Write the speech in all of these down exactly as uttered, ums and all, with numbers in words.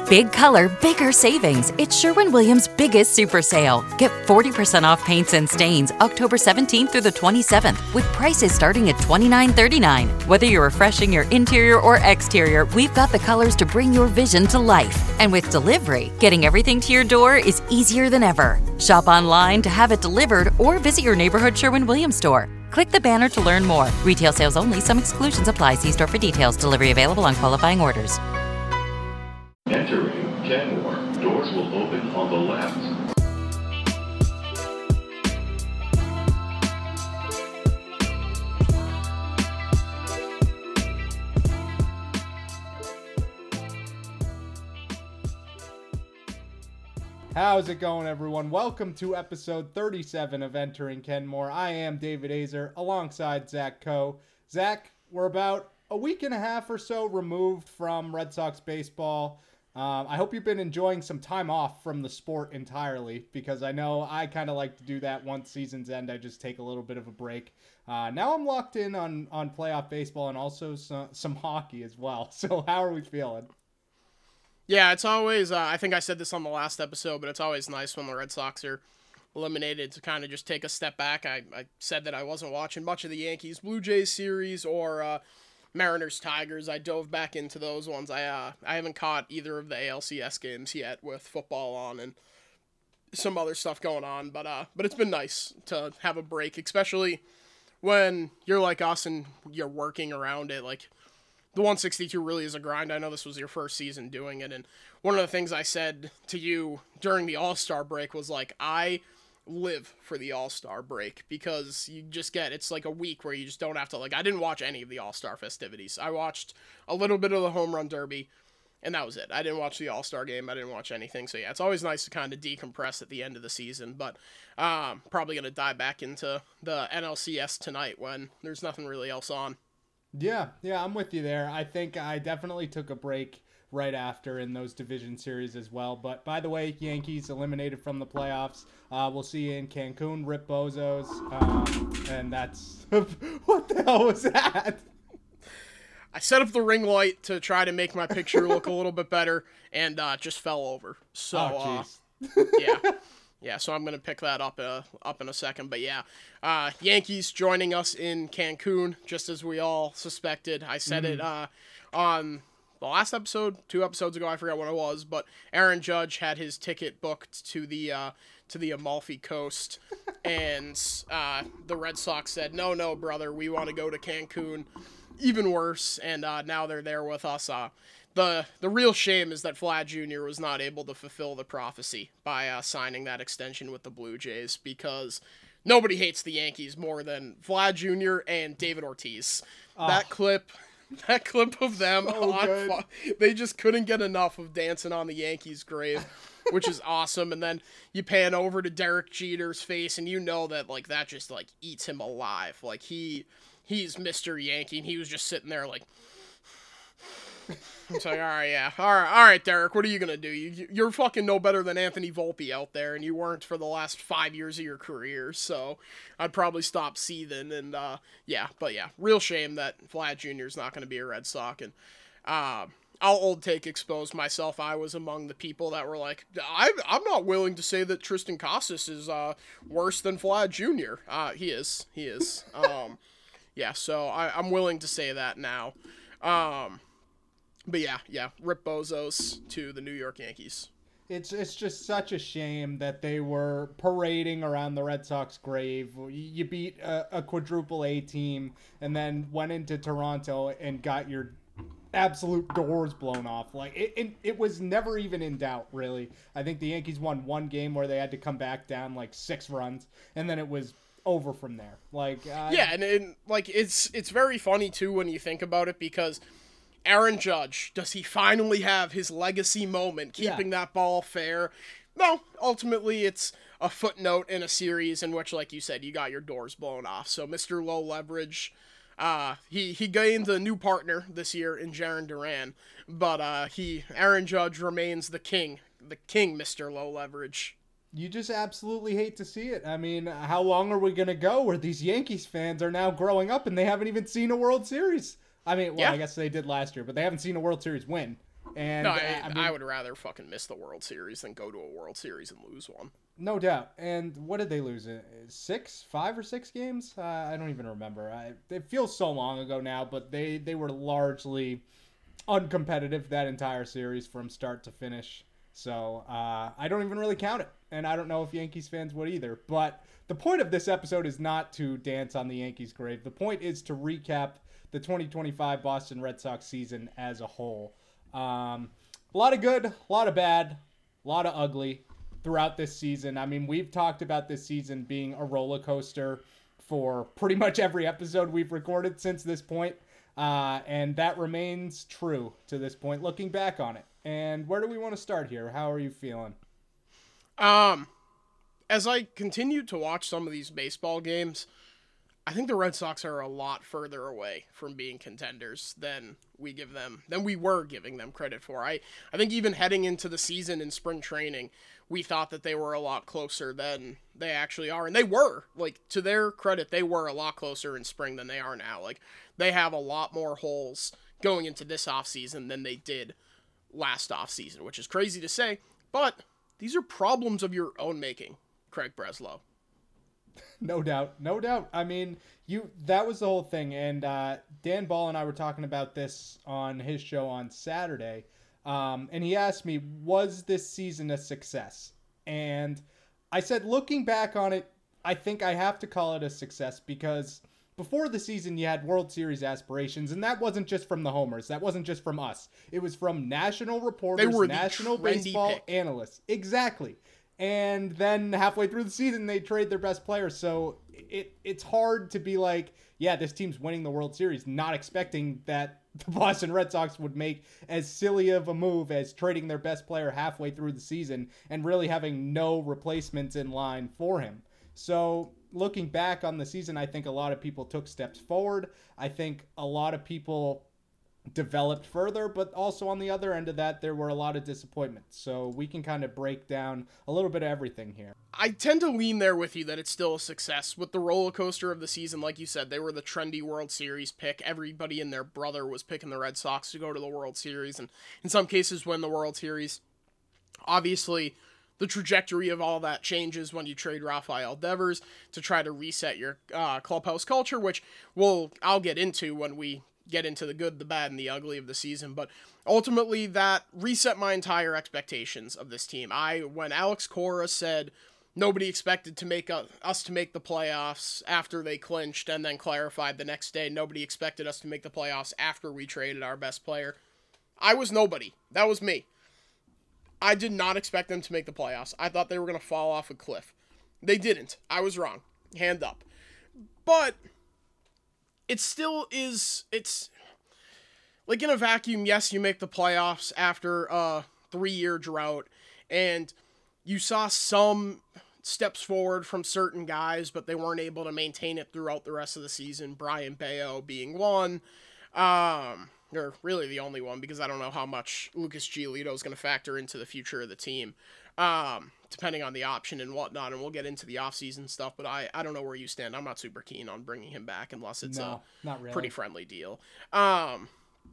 Big color, bigger savings. It's Sherwin-Williams' biggest super sale. Get forty percent off paints and stains October seventeenth through the twenty-seventh with prices starting at twenty-nine thirty-nine. Whether you're refreshing your interior or exterior, we've got the colors to bring your vision to life. And with delivery, getting everything to your door is easier than ever. Shop online to have it delivered or visit your neighborhood Sherwin-Williams store. Click the banner to learn more. Retail sales only. Some exclusions apply. See store for details. Delivery available on qualifying orders. Entering Kenmore. Doors will open on the left. How's it going, everyone? Welcome to episode thirty-seven of Entering Kenmore. I am David Azer alongside Zach Coe. Zach, we're about a week and a half or so removed from Red Sox baseball. Um, I hope you've been enjoying some time off from the sport entirely, because I know I kind of like to do that once seasons end. I just take a little bit of a break. Uh, now I'm locked in on, on playoff baseball and also some, some hockey as well. So how are we feeling? Yeah, it's always, uh, I think I said this on the last episode, but it's always nice when the Red Sox are eliminated to kind of just take a step back. I, I said that I wasn't watching much of the Yankees Blue Jays series or uh, Mariners Tigers. I dove back into those ones. I uh, I haven't caught either of the A L C S games yet with football on and some other stuff going on, but uh, but it's been nice to have a break, especially when you're like us and you're working around it. Like, the one sixty-two really is a grind. I know this was your first season doing it, and one of the things I said to you during the All-Star break was, like, I live for the All-Star break, because you just get, it's like a week where you just don't have to, like, I didn't watch any of the All-Star festivities. I watched a little bit of the Home Run Derby, and that was it. I didn't watch the All-Star game. I didn't watch anything. So, yeah, it's always nice to kind of decompress at the end of the season, but um, probably going to dive back into the N L C S tonight when there's nothing really else on. Yeah, yeah, I'm with you there. I think I definitely took a break right after in those division series as well. But by the way, Yankees eliminated from the playoffs. Uh, we'll see you in Cancun, Rip Bozos. Um, and that's... what the hell was that? I set up the ring light to try to make my picture look a little bit better, and uh, just fell over. So, oh, uh, yeah. Yeah, so I'm going to pick that up uh, up in a second. But yeah, uh, Yankees joining us in Cancun, just as we all suspected. I said mm. it uh, on the last episode, two episodes ago, I forgot what it was, but Aaron Judge had his ticket booked to the uh, to the Amalfi Coast, and uh, the Red Sox said, no, no, brother, we want to go to Cancun. Even worse, and uh, now they're there with us. Uh, the The real shame is that Vlad Junior was not able to fulfill the prophecy by uh, signing that extension with the Blue Jays, because nobody hates the Yankees more than Vlad Junior and David Ortiz. Oh. That clip... That clip of them, so on, they just couldn't get enough of dancing on the Yankees' grave, which is awesome. And then you pan over to Derek Jeter's face, and you know that, like, that just, like, eats him alive. Like, he, he's Mister Yankee, and he was just sitting there, like, it's like, all right, yeah, all right, all right, Derek, what are you gonna do? You, you're fucking no better than Anthony Volpe out there, and you weren't for the last five years of your career, so I'd probably stop seething, and, uh, yeah, but yeah, real shame that Vlad Junior's not gonna be a Red Sox, and, uh, I'll old take expose myself. I was among the people that were like, I, I'm not willing to say that Tristan Casas is, uh, worse than Vlad Junior Uh, he is, he is, um, yeah, so I, I'm willing to say that now, um... But yeah, yeah, Rip Bozos to the New York Yankees. It's it's just such a shame that they were parading around the Red Sox grave. You beat a, a quadruple A team and then went into Toronto and got your absolute doors blown off. Like it, it, it was never even in doubt, really. I think the Yankees won one game where they had to come back down like six runs, and then it was over from there. Like uh, yeah, and, and like it's it's very funny too when you think about it, because Aaron Judge, does he finally have his legacy moment, keeping yeah. that ball fair? No, ultimately it's a footnote in a series in which, like you said, you got your doors blown off. So Mister Low Leverage, uh, he, he gained a new partner this year in Jarren Duran, but uh, he Aaron Judge remains the king, the king Mister Low Leverage. You just absolutely hate to see it. I mean, how long are we going to go where these Yankees fans are now growing up and they haven't even seen a World Series? I mean, well, yeah. I guess they did last year, but they haven't seen a World Series win. And no, uh, I, I, mean, I would rather fucking miss the World Series than go to a World Series and lose one. No doubt. And what did they lose? Uh, Six, five or six games? Uh, I don't even remember. I, it feels so long ago now, but they, they were largely uncompetitive that entire series from start to finish. So uh, I don't even really count it. And I don't know if Yankees fans would either. But the point of this episode is not to dance on the Yankees' grave. The point is to recap the twenty twenty-five Boston Red Sox season as a whole. Um, a lot of good, a lot of bad, a lot of ugly throughout this season. I mean, we've talked about this season being a roller coaster for pretty much every episode we've recorded since this point. Uh, and that remains true to this point, looking back on it. And where do we want to start here? How are you feeling? Um, as I continued to watch some of these baseball games, I think the Red Sox are a lot further away from being contenders than we give them, than we were giving them credit for. I, I think even heading into the season in spring training, we thought that they were a lot closer than they actually are. And they were. Like, to their credit, they were a lot closer in spring than they are now. Like, they have a lot more holes going into this offseason than they did last offseason, which is crazy to say. But these are problems of your own making, Craig Breslow. No doubt. No doubt. I mean, you that was the whole thing. And uh, Dan Ball and I were talking about this on his show on Saturday. Um, and he asked me, was this season a success? And I said, looking back on it, I think I have to call it a success because before the season, you had World Series aspirations, and that wasn't just from the homers. That wasn't just from us. It was from national reporters, they were national the baseball pick. analysts. Exactly. And then halfway through the season, they trade their best players. So it it's hard to be like, yeah, this team's winning the World Series, not expecting that the Boston Red Sox would make as silly of a move as trading their best player halfway through the season and really having no replacements in line for him. So looking back on the season, I think a lot of people took steps forward. I think a lot of people developed further, but also on the other end of that, there were a lot of disappointments. So we can kind of break down a little bit of everything here. I tend to lean there with you that it's still a success. With the roller coaster of the season, like you said, they were the trendy World Series pick. Everybody and their brother was picking the Red Sox to go to the World Series, and in some cases win the World Series. Obviously, the trajectory of all that changes when you trade Rafael Devers to try to reset your uh, clubhouse culture, which we'll I'll get into when we get into the good, the bad, and the ugly of the season. But ultimately, that reset my entire expectations of this team. I when Alex Cora said nobody expected to make a, us to make the playoffs after they clinched, and then clarified the next day nobody expected us to make the playoffs after we traded our best player, I was nobody. That was me. I did not expect them to make the playoffs. I thought they were going to fall off a cliff. They didn't. I was wrong. Hand up. But it still is, it's, like in a vacuum, yes, you make the playoffs after a three-year drought, and you saw some steps forward from certain guys, but they weren't able to maintain it throughout the rest of the season, Brian Bayo being one, um, or really the only one, because I don't know how much Lucas Giolito is going to factor into the future of the team, um, depending on the option and whatnot, and we'll get into the offseason stuff, but I, I don't know where you stand. I'm not super keen on bringing him back unless it's no, a not really. pretty friendly deal. Um,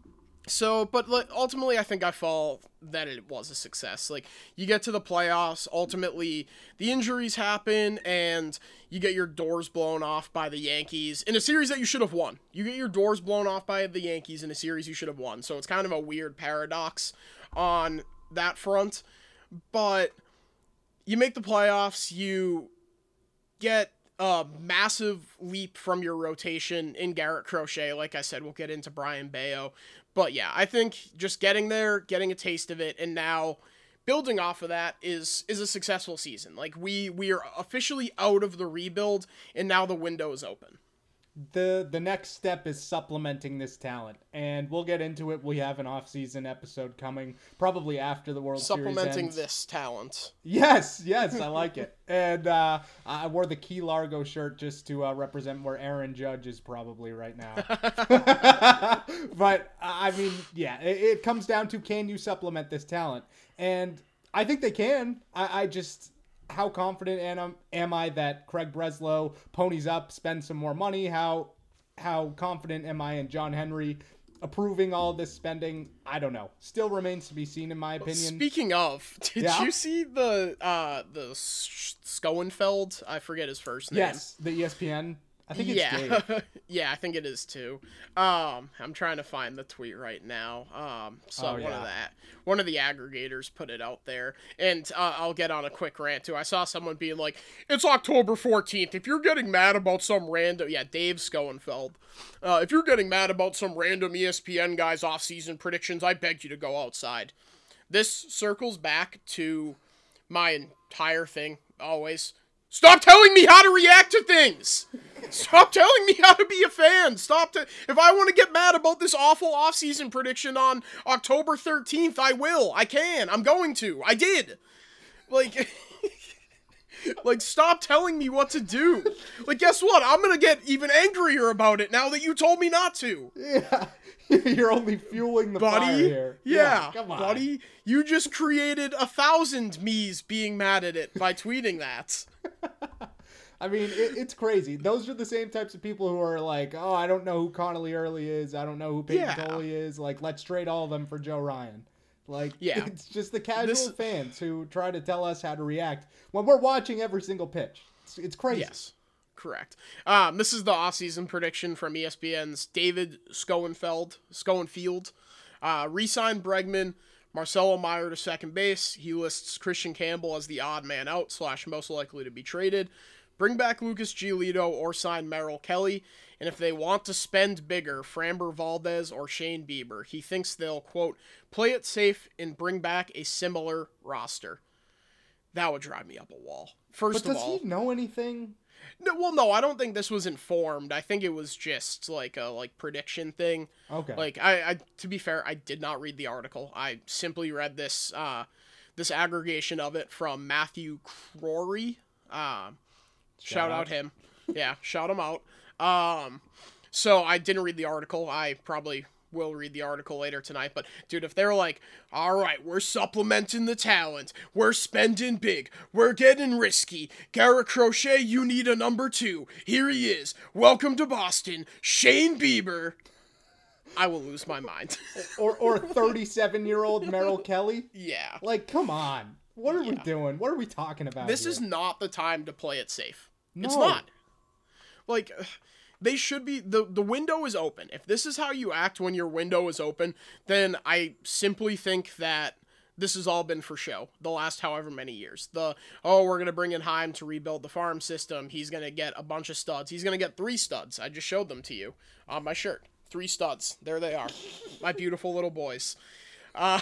so, but ultimately, I think I fall that it was a success. Like, you get to the playoffs, ultimately, the injuries happen, and you get your doors blown off by the Yankees in a series that you should have won. You get your doors blown off by the Yankees in a series you should have won. So it's kind of a weird paradox on that front. But you make the playoffs, you get a massive leap from your rotation in Garrett Crochet. Like I said, we'll get into Brian Bayo. But yeah, I think just getting there, getting a taste of it, and now building off of that is is a successful season. Like, we, we are officially out of the rebuild, and now the window is open. The the next step is supplementing this talent, and we'll get into it. We have an off-season episode coming, probably after the World Series Supplementing ends. this talent. Yes, yes, I like it. And uh, I wore the Key Largo shirt just to uh, represent where Aaron Judge is probably right now. But, I mean, yeah, it, it comes down to, can you supplement this talent? And I think they can. I, I just... How confident am, am I that Craig Breslow ponies up, spends some more money? How how confident am I in John Henry approving all this spending, I don't know. Still remains to be seen, in my opinion. Speaking of, did Yeah? you see the uh the S- Schoenfeld? I forget his first name. Yes, the E S P N. I think it's yeah, Dave. yeah, I think it is too. Um, I'm trying to find the tweet right now. Um, so Oh, one yeah. of that, one of the aggregators put it out there, and uh, I'll get on a quick rant too. I saw someone being like, "It's October fourteenth. If you're getting mad about some random, yeah, Dave Schoenfeld, uh, if you're getting mad about some random E S P N guy's off-season predictions, I beg you to go outside." This circles back to my entire thing. Always stop telling me how to react to things. Stop telling me how to be a fan. Stop. To, if I want to get mad about this awful offseason prediction on October thirteenth, I will. I can. I'm going to. I did. Like, like, stop telling me what to do. Like, guess what? I'm going to get even angrier about it now that you told me not to. Yeah. You're only fueling the fire Buddy, here. yeah, come on. buddy, you just created a thousand me's being mad at it by tweeting that. I mean, it, it's crazy. Those are the same types of people who are like, oh, I don't know who Connolly Early is. I don't know who Peyton Yeah. Coley is. Like, let's trade all of them for Joe Ryan. Like, Yeah. it's just the casual This- fans who try to tell us how to react when we're watching every single pitch. It's, it's crazy. Yes, correct. Um, this is the offseason prediction from E S P N's David Schoenfeld, Schoenfield. Uh, re-sign Bregman, Marcelo Meyer to second base. He lists Christian Campbell as the odd man out slash most likely to be traded. Bring back Lucas Giolito or sign Merrill Kelly. And if they want to spend bigger, Framber Valdez or Shane Bieber. He thinks they'll, quote, play it safe and bring back a similar roster. That would drive me up a wall. First But of does all, he know anything? no, well, no, I don't think this was informed. I think it was just like a like prediction thing. Okay. Like I, I, to be fair, I did not read the article. I simply read this, uh, this aggregation of it from Matthew Crory. Um, shout, Shout out. out. him. Yeah, shout him out. Um, so I didn't read the article. I probably will read the article later tonight. But dude, if they're like, all right, we're supplementing the talent, we're spending big, we're getting risky. Garrett Crochet, you need a number two. Here he is. Welcome to Boston, Shane Bieber. I will lose my mind. Or or thirty-seven-year-old Merrill Kelly? Yeah. Like, come on. What are we Yeah. doing? What are we talking about This here? is not the time to play it safe. It's No. not. Like, they should be, the, the window is open. If this is how you act when your window is open, then I simply think that this has all been for show the last however many years. The, oh, we're going to bring in Heim to rebuild the farm system. He's going to get a bunch of studs. He's going to get three studs. I just showed them to you on my shirt. Three studs. There they are. My beautiful little boys. Uh,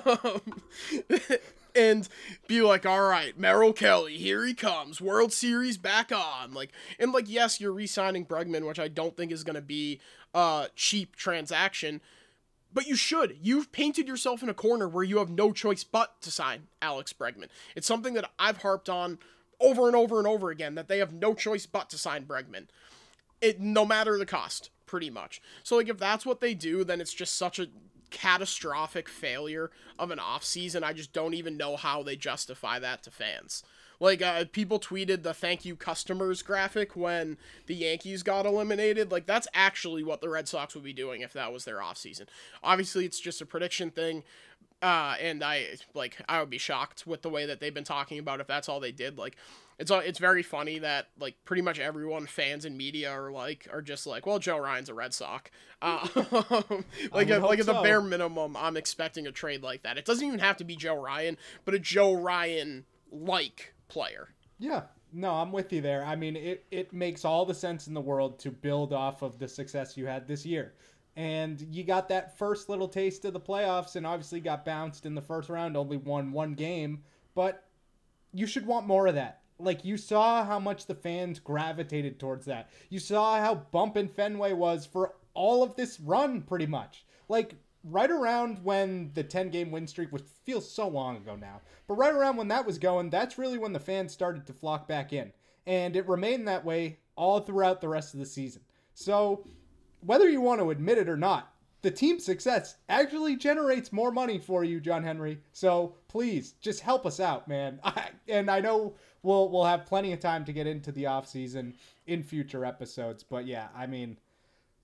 and be like, all right, Merrill Kelly, here he comes, World Series back on. Like, and like, yes, you're re-signing Bregman, which I don't think is going to be a cheap transaction, but you should. You've painted yourself in a corner where you have no choice but to sign Alex Bregman. It's something that I've harped on over and over and over again, that they have no choice but to sign Bregman. It, no matter the cost, pretty much. So, like, if that's what they do, then it's just such a catastrophic failure of an offseason. I just don't even know how they justify that to fans. Like, uh, people tweeted the thank you customers graphic when the Yankees got eliminated. Like, that's actually what the Red Sox would be doing if that was their offseason. Obviously, it's just a prediction thing. Uh, and I, like, I would be shocked with the way that they've been talking about if that's all they did. Like, it's it's very funny that, like, pretty much everyone, fans and media, are like, are just like, well, Joe Ryan's a Red Sox. Uh, like, would at, hope like at the so. bare minimum, I'm expecting a trade like that. It doesn't even have to be Joe Ryan, but a Joe Ryan-like player. Yeah. No, I'm with you there. I mean, it, it makes all the sense in the world to build off of the success you had this year. And you got that first little taste of the playoffs and obviously got bounced in the first round, only won one game. But you should want more of that. Like, you saw how much the fans gravitated towards that. You saw how bumpin' Fenway was for all of this run, pretty much. Like, right around when the ten-game win streak, which feels so long ago now, but right around when that was going, that's really when the fans started to flock back in. And it remained that way all throughout the rest of the season. So, whether you want to admit it or not, the team's success actually generates more money for you, John Henry. So please, just help us out, man. I, and I know we'll we'll have plenty of time to get into the offseason in future episodes. But yeah, I mean,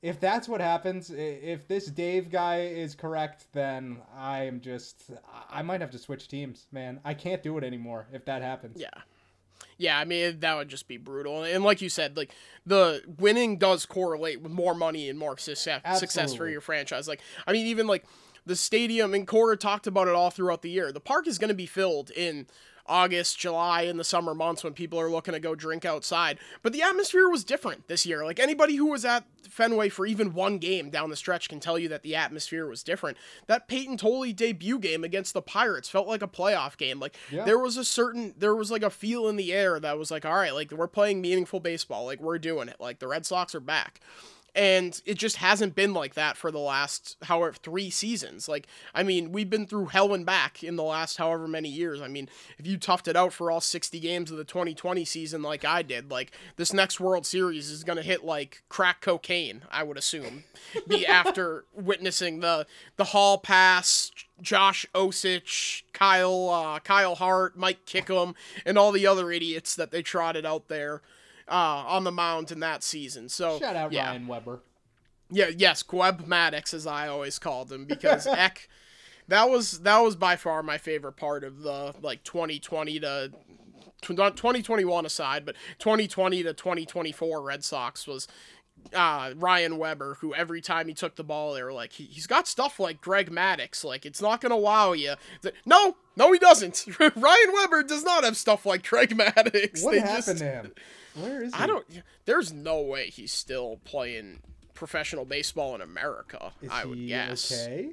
if that's what happens, if this Dave guy is correct, then I am just, I might have to switch teams, man. I can't do it anymore if that happens. Yeah. Yeah, I mean, that would just be brutal. And like you said, like, the winning does correlate with more money and more success, success for your franchise. Like, I mean, even, like, the stadium, and Cora talked about it all throughout the year. The park is going to be filled in August, July, in the summer months when people are looking to go drink outside. But the atmosphere was different this year. Like, anybody who was at Fenway for even one game down the stretch can tell you that the atmosphere was different. That Peyton Tolley debut game against the Pirates felt like a playoff game. Like, yeah. there was a certain, there was like a feel in the air that was like, all right, like, we're playing meaningful baseball. Like, we're doing it. Like, the Red Sox are back. And it just hasn't been like that for the last, however, three seasons. Like, I mean, we've been through hell and back in the last however many years. I mean, if you toughed it out for all sixty games of the twenty twenty season like I did, like, this next World Series is going to hit, like, crack cocaine, I would assume, be after witnessing the the Hall Pass, Josh Osich, Kyle, uh, Kyle Hart, Mike Kickham, and all the other idiots that they trotted out there Uh, on the mound in that season. So shout out yeah. Ryan Weber. Yeah, yes, Queb Maddox, as I always called him, because Eck, that was that was by far my favorite part of the like twenty twenty to twenty twenty-one aside, but twenty twenty to twenty twenty-four Red Sox was uh, Ryan Weber, who every time he took the ball, they were like, he, he's got stuff like Greg Maddux. Like, it's not going to wow you. No, no, he doesn't. Ryan Weber does not have stuff like Greg Maddux. What they happened just, to him? Where is he? I don't, there's no way he's still playing professional baseball in America, is I would he guess. Okay.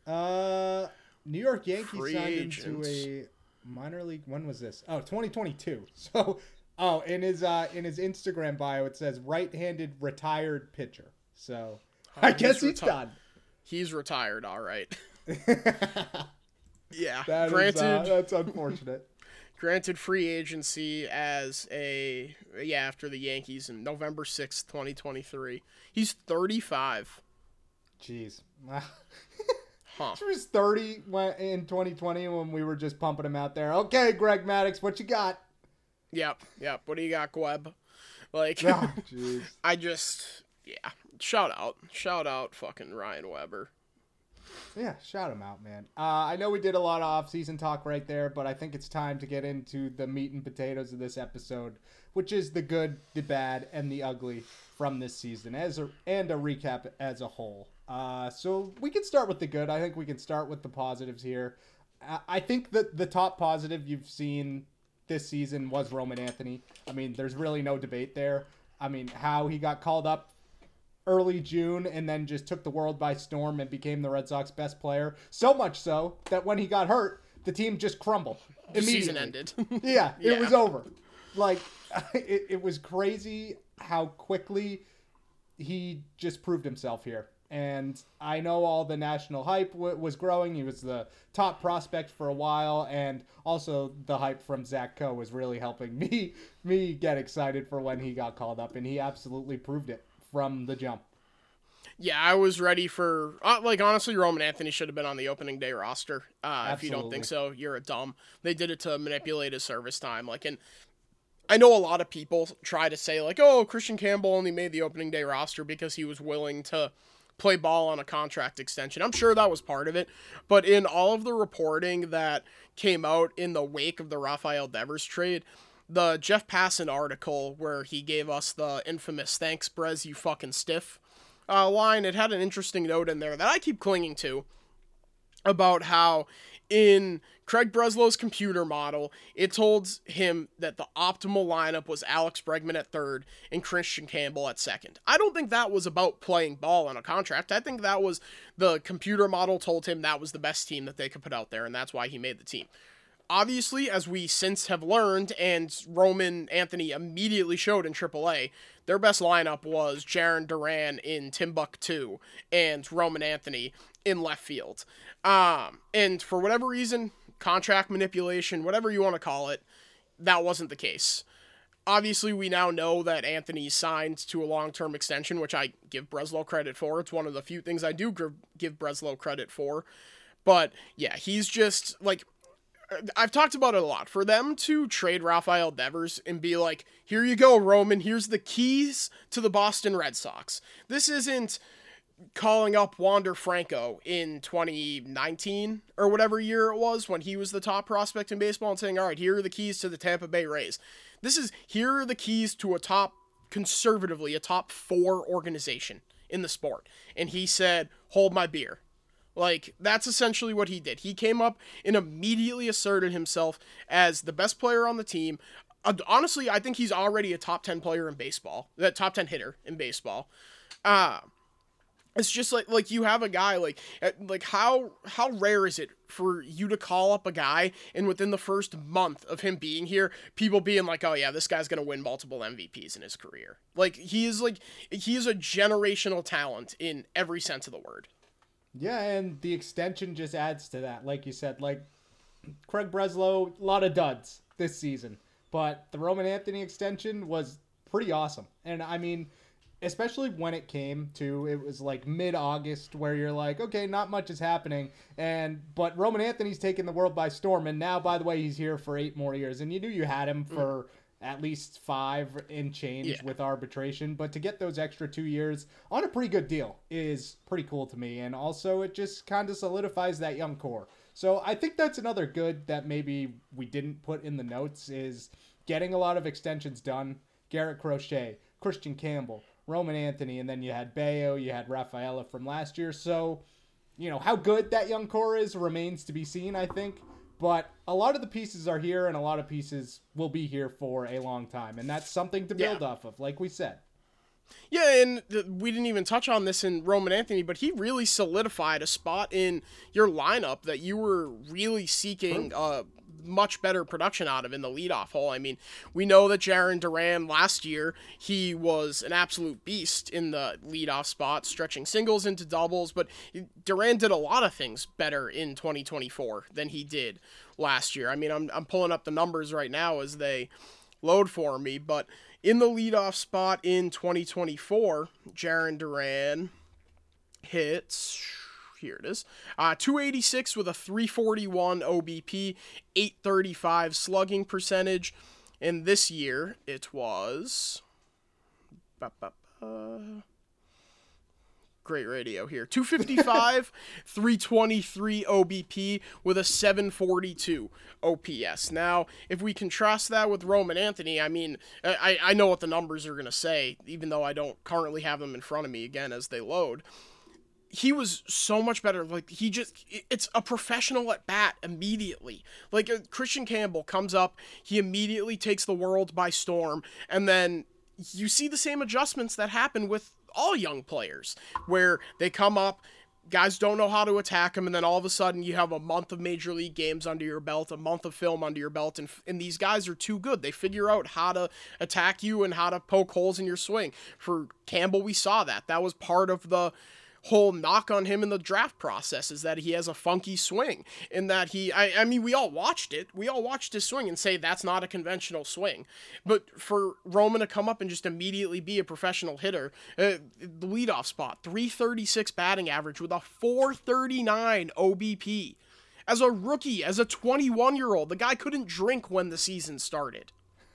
Uh, New York Yankees Free signed agents. him to a minor league. When was this? Oh, twenty twenty-two. So, oh, in his uh in his Instagram bio it says right-handed retired pitcher. So, Oh, I guess he's reti- done. He's retired, all right. Yeah, That is, granted, uh, that's unfortunate. granted free agency as a, yeah, after the Yankees in November sixth, twenty twenty-three. He's thirty-five. Jeez. Huh. He was thirty when, in twenty twenty when we were just pumping him out there. Okay, Greg Maddux, what you got? Yep, yep. What do you got, Gleb? Like, Oh, jeez. I just, yeah. Shout out. Shout out fucking Ryan Weber. Yeah, shout him out, man. Uh, I know we did a lot of off-season talk right there, but I think it's time to get into the meat and potatoes of this episode, which is the good, the bad, and the ugly from this season, as a, and a recap as a whole. Uh, so we can start with the good. I think we can start with the positives here. I, I think that the top positive you've seen this season was Roman Anthony. I mean, there's really no debate there. I mean, how he got called up early June and then just took the world by storm and became the Red Sox best player. So much so that when he got hurt, the team just crumbled immediately. Season ended. yeah, Yeah. it was over. Like, it, it was crazy how quickly he just proved himself here. And I know all the national hype w- was growing. He was the top prospect for a while, and also the hype from Zach Coe was really helping me me get excited for when he got called up, and he absolutely proved it from the jump. Yeah, I was ready for, uh, like, honestly, Roman Anthony should have been on the opening day roster. Uh, if you don't think so, you're a dumb. They did it to manipulate his service time. Like, and I know a lot of people try to say, like, oh, Christian Campbell only made the opening day roster because he was willing to play ball on a contract extension. I'm sure that was part of it. But in all of the reporting that came out in the wake of the Rafael Devers trade, the Jeff Passan article where he gave us the infamous "thanks, Brez, you fucking stiff" uh, line, it had an interesting note in there that I keep clinging to about how in Craig Breslow's computer model, it told him that the optimal lineup was Alex Bregman at third and Christian Campbell at second. I don't think that was about playing ball on a contract. I think that was the computer model told him that was the best team that they could put out there, and that's why he made the team. Obviously, as we since have learned, and Roman Anthony immediately showed in triple A, their best lineup was Jarren Duran in Timbuktu and Roman Anthony in left field. Um, and for whatever reason, contract manipulation, whatever you want to call it, that wasn't the case. Obviously, we now know that Anthony signed to a long-term extension, which I give Breslow credit for. It's one of the few things I do give Breslow credit for. But, yeah, he's just, like, I've talked about it a lot. For them to trade Rafael Devers and be like, here you go, Roman, here's the keys to the Boston Red Sox. This isn't calling up Wander Franco in twenty nineteen or whatever year it was when he was the top prospect in baseball and saying, all right, here are the keys to the Tampa Bay Rays. This is, here are the keys to a top, conservatively, a top four organization in the sport. And he said, hold my beer. Like, that's essentially what he did. He came up and immediately asserted himself as the best player on the team. Uh, honestly, I think he's already a top ten player in baseball, that top ten hitter in baseball. Uh, it's just like, like you have a guy like, like how, how rare is it for you to call up a guy and within the first month of him being here, people being like, oh yeah, this guy's going to win multiple M V Ps in his career. Like, he is like, he is a generational talent in every sense of the word. Yeah, and the extension just adds to that. Like you said, like Craig Breslow, a lot of duds this season, but the Roman Anthony extension was pretty awesome. And I mean, especially when it came to, it was like mid-August where you're like, okay, not much is happening. And, but Roman Anthony's taking the world by storm. And now, by the way, he's here for eight more years. And you knew you had him for mm. at least five in change yeah. with arbitration. But to get those extra two years on a pretty good deal is pretty cool to me. And also it just kind of solidifies that young core. So I think that's another good that maybe we didn't put in the notes is getting a lot of extensions done. Garrett Crochet, Christian Campbell, Roman Anthony, and then you had Bayo, you had Rafaela from last year. So, you know, how good that young core is remains to be seen, I think. But a lot of the pieces are here, and a lot of pieces will be here for a long time. And that's something to build yeah. off of, like we said. Yeah, and th- we didn't even touch on this in Roman Anthony, but he really solidified a spot in your lineup that you were really seeking uh, much better production out of in the leadoff hole. I mean, we know that Jarren Duran last year, he was an absolute beast in the leadoff spot, stretching singles into doubles, but Duran did a lot of things better in twenty twenty-four than he did last year. I mean, I'm I'm pulling up the numbers right now as they load for me, but in the leadoff spot in twenty twenty-four, Jarren Duran hits, here it is, uh, two eighty-six with a three forty-one O B P, eight thirty-five slugging percentage. And this year, it was... Ba, ba, ba. Great radio here. two fifty-five, three twenty-three O B P with a seven forty-two O P S. Now, if we contrast that with Roman Anthony, I mean, I, I know what the numbers are going to say, even though I don't currently have them in front of me again as they load. He was so much better. Like, he just, it's a professional at bat immediately. Like, Christian Campbell comes up, he immediately takes the world by storm, and then you see the same adjustments that happen with all young players, where they come up, guys don't know how to attack them, and then all of a sudden you have a month of major league games under your belt, a month of film under your belt, and, and these guys are too good. They figure out how to attack you and how to poke holes in your swing. For Campbell, we saw that. That was part of the whole knock on him in the draft process, is that he has a funky swing, and that he, I, I mean, we all watched it. We all watched his swing and say that's not a conventional swing. But for Roman to come up and just immediately be a professional hitter, uh, the leadoff spot, three thirty-six batting average with a four thirty-nine O B P. As a rookie, as a twenty-one-year-old, the guy couldn't drink when the season started.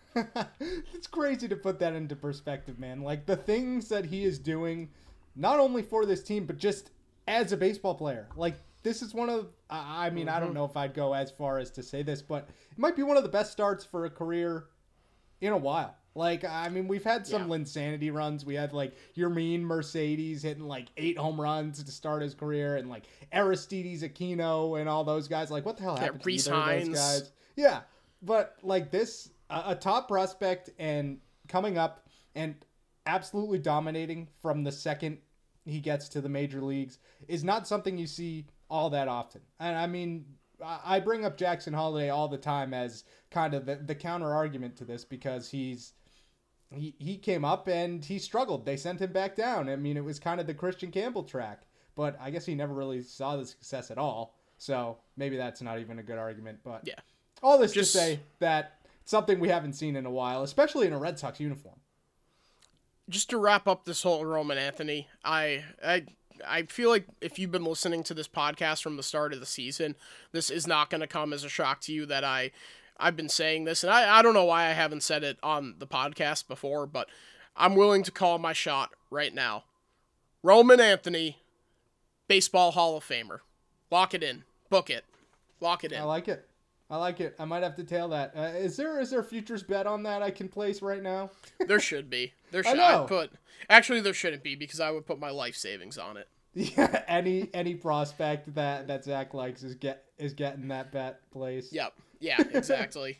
It's crazy to put that into perspective, man. Like, the things that he is doing, not only for this team, but just as a baseball player. Like, this is one of, I mean, mm-hmm. I don't know if I'd go as far as to say this, but it might be one of the best starts for a career in a while. Like, I mean, we've had some yeah. Linsanity runs. We had, like, Yermin Mercedes hitting, like, eight home runs to start his career, and, like, Aristides Aquino and all those guys. Like, what the hell happened yeah, to either of those guys? Yeah, but, like, this, a, a top prospect and coming up and absolutely dominating from the second he gets to the major leagues is not something you see all that often. And I mean, I bring up Jackson Holliday all the time as kind of the, the counter argument to this, because he's he, he came up and he struggled. They sent him back down. I mean, it was kind of the Christian Campbell track, but I guess he never really saw the success at all. So maybe that's not even a good argument, but yeah, all this Just... to say that it's something we haven't seen in a while, especially in a Red Sox uniform. Just to wrap up this whole Roman Anthony, I, I I feel like if you've been listening to this podcast from the start of the season, this is not going to come as a shock to you that I, I've been saying this, and I, I don't know why I haven't said it on the podcast before, but I'm willing to call my shot right now. Roman Anthony, Baseball Hall of Famer. Lock it in. Book it. Lock it in. I like it. I like it. I might have to tail that. Uh, is there is there a futures bet on that I can place right now? There should be. There I should. know. I'd put. Actually, there shouldn't be because I would put my life savings on it. Yeah, any any prospect that, that Zach likes is get is getting that bet placed. Yep. Yeah. Exactly.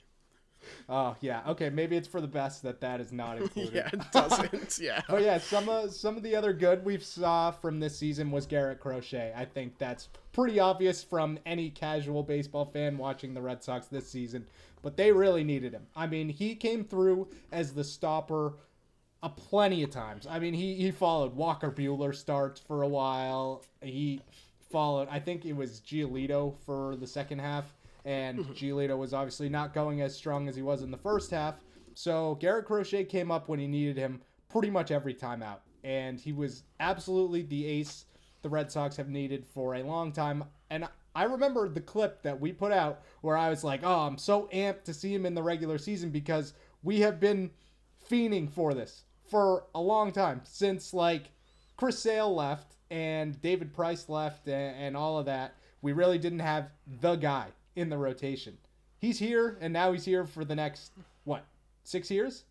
Oh yeah. Okay. Maybe it's for the best that that is not included. Yeah. It doesn't. Yeah. But yeah, some of some of the other good we've saw from this season was Garrett Crochet. I think that's pretty obvious from any casual baseball fan watching the Red Sox this season. But they really needed him. I mean, he came through as the stopper a plenty of times. I mean, he he followed Walker Buehler starts for a while. He followed, I think it was Giolito for the second half. And Giolito was obviously not going as strong as he was in the first half. So Garrett Crochet came up when he needed him pretty much every time out. And he was absolutely the ace the Red Sox have needed for a long time. And I remember the clip that we put out where I was like, oh, I'm so amped to see him in the regular season because we have been fiending for this for a long time. Since, like, Chris Sale left and David Price left and, and all of that, we really didn't have the guy in the rotation. He's here, and now he's here for the next, what, six years?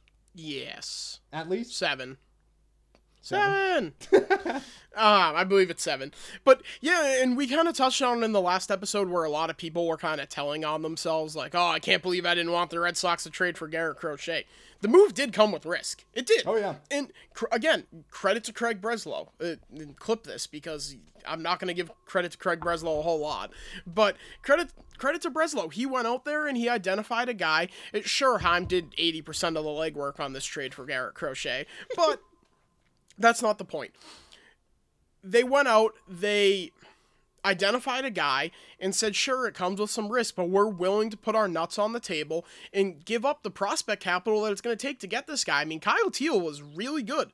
Yes. At least? Seven. Seven! um, I believe it's seven. But, yeah, and we kind of touched on it in the last episode where a lot of people were kind of telling on themselves, like, oh, I can't believe I didn't want the Red Sox to trade for Garrett Crochet. The move did come with risk. It did. Oh, yeah. And, cr- again, credit to Craig Breslow. Uh, clip this, because I'm not going to give credit to Craig Breslow a whole lot. But credit credit to Breslow. He went out there and he identified a guy. It, sure, Heim did eighty percent of the legwork on this trade for Garrett Crochet, but that's not the point. They went out, they identified a guy and said, sure, it comes with some risk, but we're willing to put our nuts on the table and give up the prospect capital that it's going to take to get this guy. I mean, Kyle Teal was really good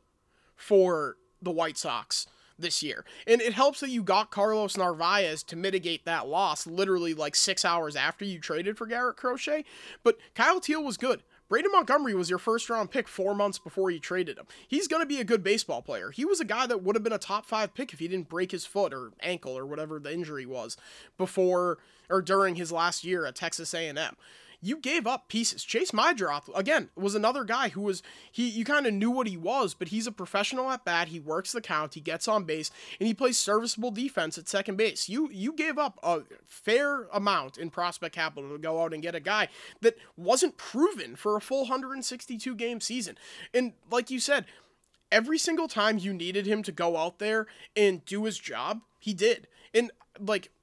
for the White Sox this year. And it helps that you got Carlos Narvaez to mitigate that loss literally like six hours after you traded for Garrett Crochet. But Kyle Teal was good. Braden Montgomery was your first round pick four months before you traded him. He's going to be a good baseball player. He was a guy that would have been a top five pick if he didn't break his foot or ankle or whatever the injury was before or during his last year at Texas A and M. You gave up pieces. Chase Mydroth, again, was another guy who was, he you kind of knew what he was, but he's a professional at bat. He works the count, he gets on base, and he plays serviceable defense at second base. You you gave up a fair amount in prospect capital to go out and get a guy that wasn't proven for a full one hundred sixty-two game season. And like you said, every single time you needed him to go out there and do his job, he did. And like,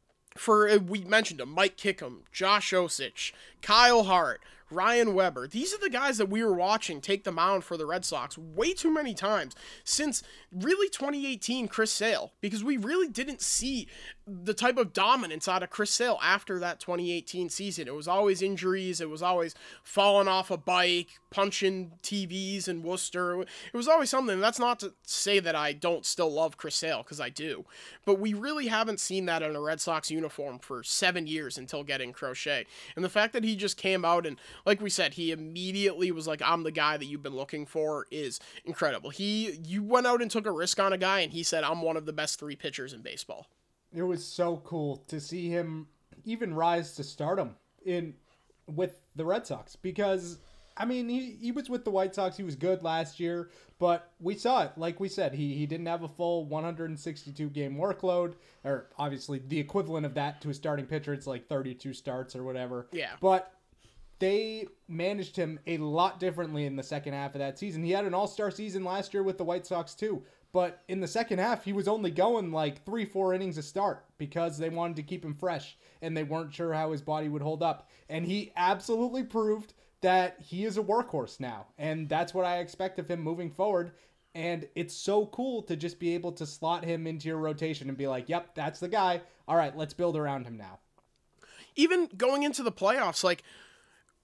For, we mentioned him, Mike Kickham, Josh Osich, Kyle Hart, Ryan Weber. These are the guys that we were watching take the mound for the Red Sox way too many times since really twenty eighteen Chris Sale, because we really didn't see the type of dominance out of Chris Sale after that twenty eighteen season. It was always injuries. It was always falling off a bike, punching T Vs in Worcester. It was always something. That's not to say that I don't still love Chris Sale, because I do. But we really haven't seen that in a Red Sox uniform for seven years until getting Crochet. And the fact that he just came out and, like we said, he immediately was like, I'm the guy that you've been looking for, is incredible. He, you went out and took a risk on a guy, and he said, I'm one of the best three pitchers in baseball. It was so cool to see him even rise to stardom in with the Red Sox, because I mean, he, he was with the White Sox. He was good last year, but we saw it. Like we said, he, he didn't have a full one hundred sixty-two game workload, or obviously the equivalent of that to a starting pitcher. It's like thirty-two starts or whatever. Yeah. But they managed him a lot differently in the second half of that season. He had an all-star season last year with the White Sox too. But in the second half, he was only going like three, four innings a start because they wanted to keep him fresh and they weren't sure how his body would hold up. And he absolutely proved that he is a workhorse now. And that's what I expect of him moving forward. And it's so cool to just be able to slot him into your rotation and be like, yep, that's the guy. All right, let's build around him now. Even going into the playoffs, like,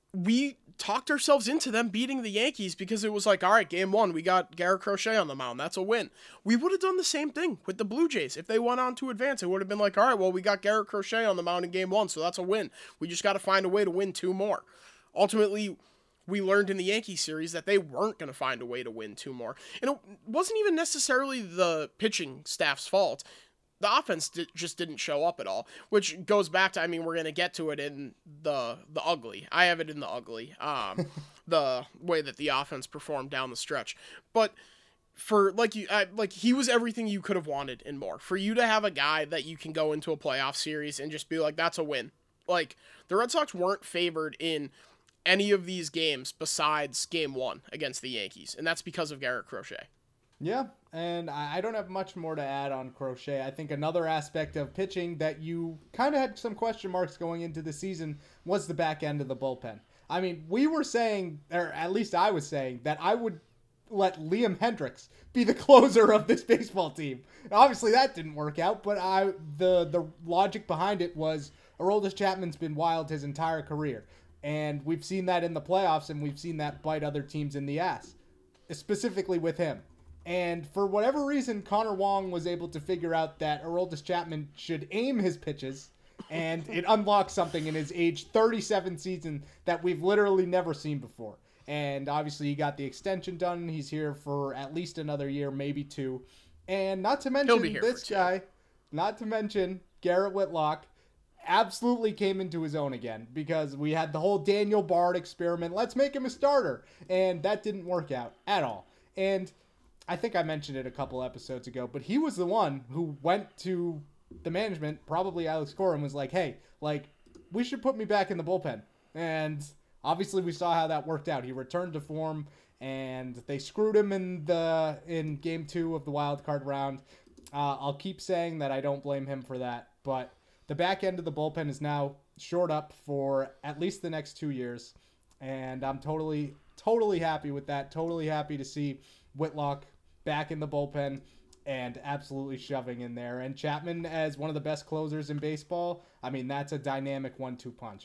we talked ourselves into them beating the Yankees because it was like, all right, game one, we got Garrett Crochet on the mound. That's a win. We would have done the same thing with the Blue Jays. If they went on to advance, it would have been like, all right, well, we got Garrett Crochet on the mound in game one, so that's a win. We just got to find a way to win two more. Ultimately, we learned in the Yankee series that they weren't going to find a way to win two more. And it wasn't even necessarily the pitching staff's fault. The offense did, just didn't show up at all, which goes back to, I mean, we're going to get to it in the the ugly. I have it in the ugly, um, the way that the offense performed down the stretch. But for, like, you, I, like he was everything you could have wanted and more. For you to have a guy that you can go into a playoff series and just be like, that's a win. Like, the Red Sox weren't favored in any of these games besides game one against the Yankees, and that's because of Garrett Crochet. Yeah, and I don't have much more to add on Crochet. I think another aspect of pitching that you kind of had some question marks going into the season was the back end of the bullpen. I mean, we were saying, or at least I was saying, that I would let Liam Hendriks be the closer of this baseball team. Obviously, that didn't work out, but I the the logic behind it was Aroldis Chapman's been wild his entire career, and we've seen that in the playoffs, and we've seen that bite other teams in the ass, specifically with him. And for whatever reason, Connor Wong was able to figure out that Aroldis Chapman should aim his pitches, and it unlocked something in his age thirty-seven season that we've literally never seen before. And obviously he got the extension done. He's here for at least another year, maybe two. And not to mention this guy, not to mention Garrett Whitlock, absolutely came into his own again, because we had the whole Daniel Bard experiment. Let's make him a starter. And that didn't work out at all. And I think I mentioned it a couple episodes ago, but he was the one who went to the management, probably Alex Cora, and was like, hey, like, we should put me back in the bullpen. And obviously we saw how that worked out. He returned to form, and they screwed him in the in game two of the wild card round. Uh, I'll keep saying that I don't blame him for that, but the back end of the bullpen is now shored up for at least the next two years, and I'm totally, totally happy with that. Totally happy to see Whitlock back in the bullpen and absolutely shoving in there. And Chapman as one of the best closers in baseball, I mean, that's a dynamic one two punch.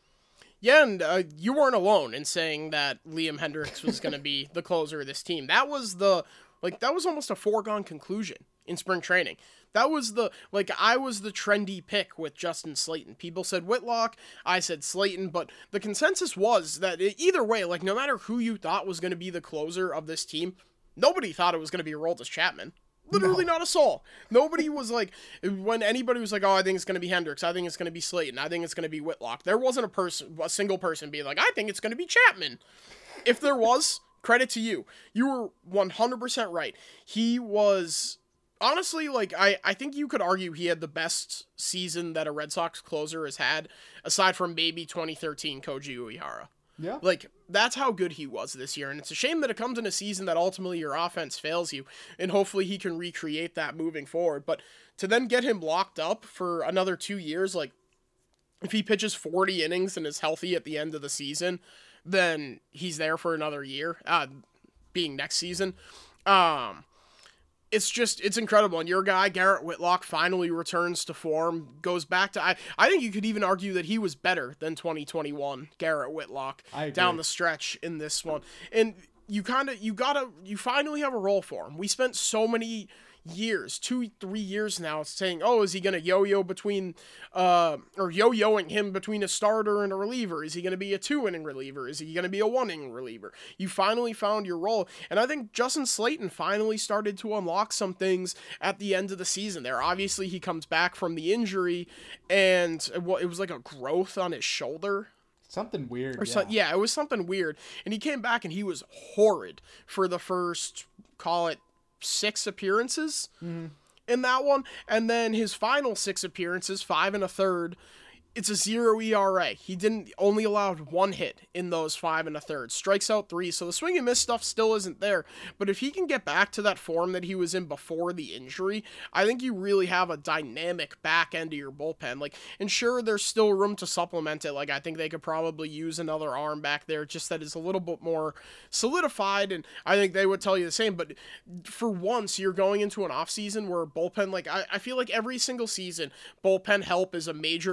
Yeah, and uh, you weren't alone in saying that Liam Hendriks was going to be the closer of this team. That was the, like, that was almost a foregone conclusion in spring training. That was the, like, I was the trendy pick with Justin Slayton. People said Whitlock, I said Slayton, but the consensus was that either way, like, no matter who you thought was going to be the closer of this team, nobody thought it was going to be Aroldis Chapman. Literally no. Not a soul. Nobody was like, when anybody was like, oh, I think it's going to be Hendricks, I think it's going to be Slayton, I think it's going to be Whitlock, there wasn't a person, a single person being like, I think it's going to be Chapman. If there was, credit to you. You were one hundred percent right. He was, honestly, like, I, I think you could argue he had the best season that a Red Sox closer has had, aside from maybe twenty thirteen Koji Uehara. Yeah. Like, that's how good he was this year, and it's a shame that it comes in a season that ultimately your offense fails you, and hopefully he can recreate that moving forward. But to then get him locked up for another two years, like, if he pitches forty innings and is healthy at the end of the season, then he's there for another year, uh, being next season. Um... It's just, it's incredible. And your guy, Garrett Whitlock, finally returns to form, goes back to, I, I think you could even argue that he was better than twenty twenty-one, Garrett Whitlock, down the stretch in this one. And you kind of, you gotta, you finally have a role for him. We spent so many years, two, three years now, saying, oh, is he going to yo-yo between, uh, or yo-yoing him between a starter and a reliever? Is he going to be a two-inning reliever? Is he going to be a one-inning reliever? You finally found your role, and I think Justin Slayton finally started to unlock some things at the end of the season there. Obviously, he comes back from the injury, and it was like a growth on his shoulder. Something weird, or yeah. So, yeah, it was something weird, and he came back, and he was horrid for the first, call it, six appearances mm-hmm. in that one, and then his final six appearances, five and a third, it's a zero E R A. He didn't only allowed one hit in those five and a third, strikes out three, so the swing and miss stuff still isn't there. But if he can get back to that form that he was in before the injury, I think you really have a dynamic back end of your bullpen. Like, and sure, there's still room to supplement it. Like, I think they could probably use another arm back there, just that is a little bit more solidified, and I think they would tell you the same. But for once, you're going into an off season where bullpen, like, I, I feel like every single season, bullpen help is a major area of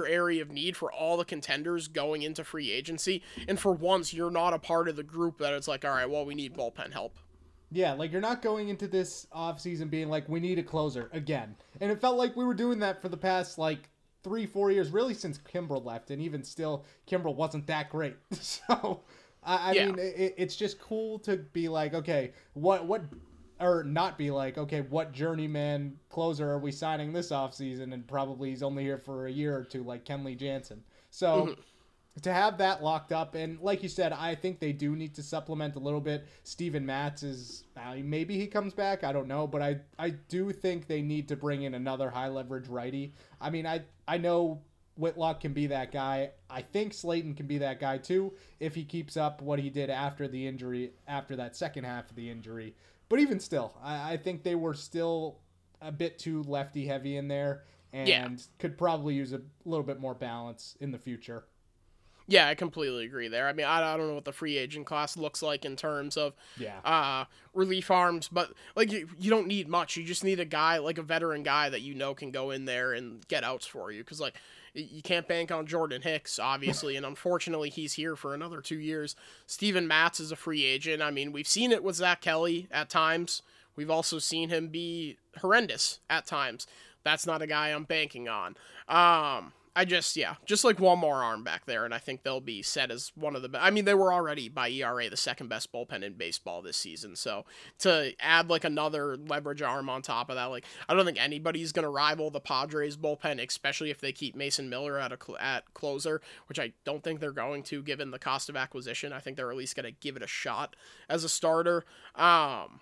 need for all the contenders going into free agency. And for once, you're not a part of the group that it's like, all right, well, we need bullpen help. Yeah, like you're not going into this offseason being like, we need a closer again. And it felt like we were doing that for the past like three, four years, really since Kimbrel left. And even still, Kimbrel wasn't that great. So, I, I yeah. mean, it, it's just cool to be like, okay, what, what, or not be like, okay, what journeyman closer are we signing this offseason? And probably he's only here for a year or two, like Kenley Jansen. So, mm-hmm. to have that locked up, and like you said, I think they do need to supplement a little bit. Steven Matz is, uh, maybe he comes back, I don't know, but I, I do think they need to bring in another high-leverage righty. I mean, I, I know Whitlock can be that guy. I think Slayton can be that guy too, if he keeps up what he did after the injury, after that second half of the injury. But even still, I, I think they were still a bit too lefty-heavy in there, and yeah. could probably use a little bit more balance in the future. Yeah, I completely agree there. I mean, I, I don't know what the free agent class looks like in terms of yeah. uh, relief arms, but like you, you don't need much. You just need a guy, like a veteran guy that you know can go in there and get outs for you. Because like you can't bank on Jordan Hicks, obviously, and unfortunately he's here for another two years. Steven Matz is a free agent. I mean, we've seen it with Zach Kelly at times. We've also seen him be horrendous at times. That's not a guy I'm banking on. Um... I just, yeah, just like one more arm back there, and I think they'll be set as one of the best. I mean, they were already, by E R A, the second best bullpen in baseball this season, so to add, like, another leverage arm on top of that, like, I don't think anybody's going to rival the Padres bullpen, especially if they keep Mason Miller at, a cl- at closer, which I don't think they're going to, given the cost of acquisition. I think they're at least going to give it a shot as a starter. Um...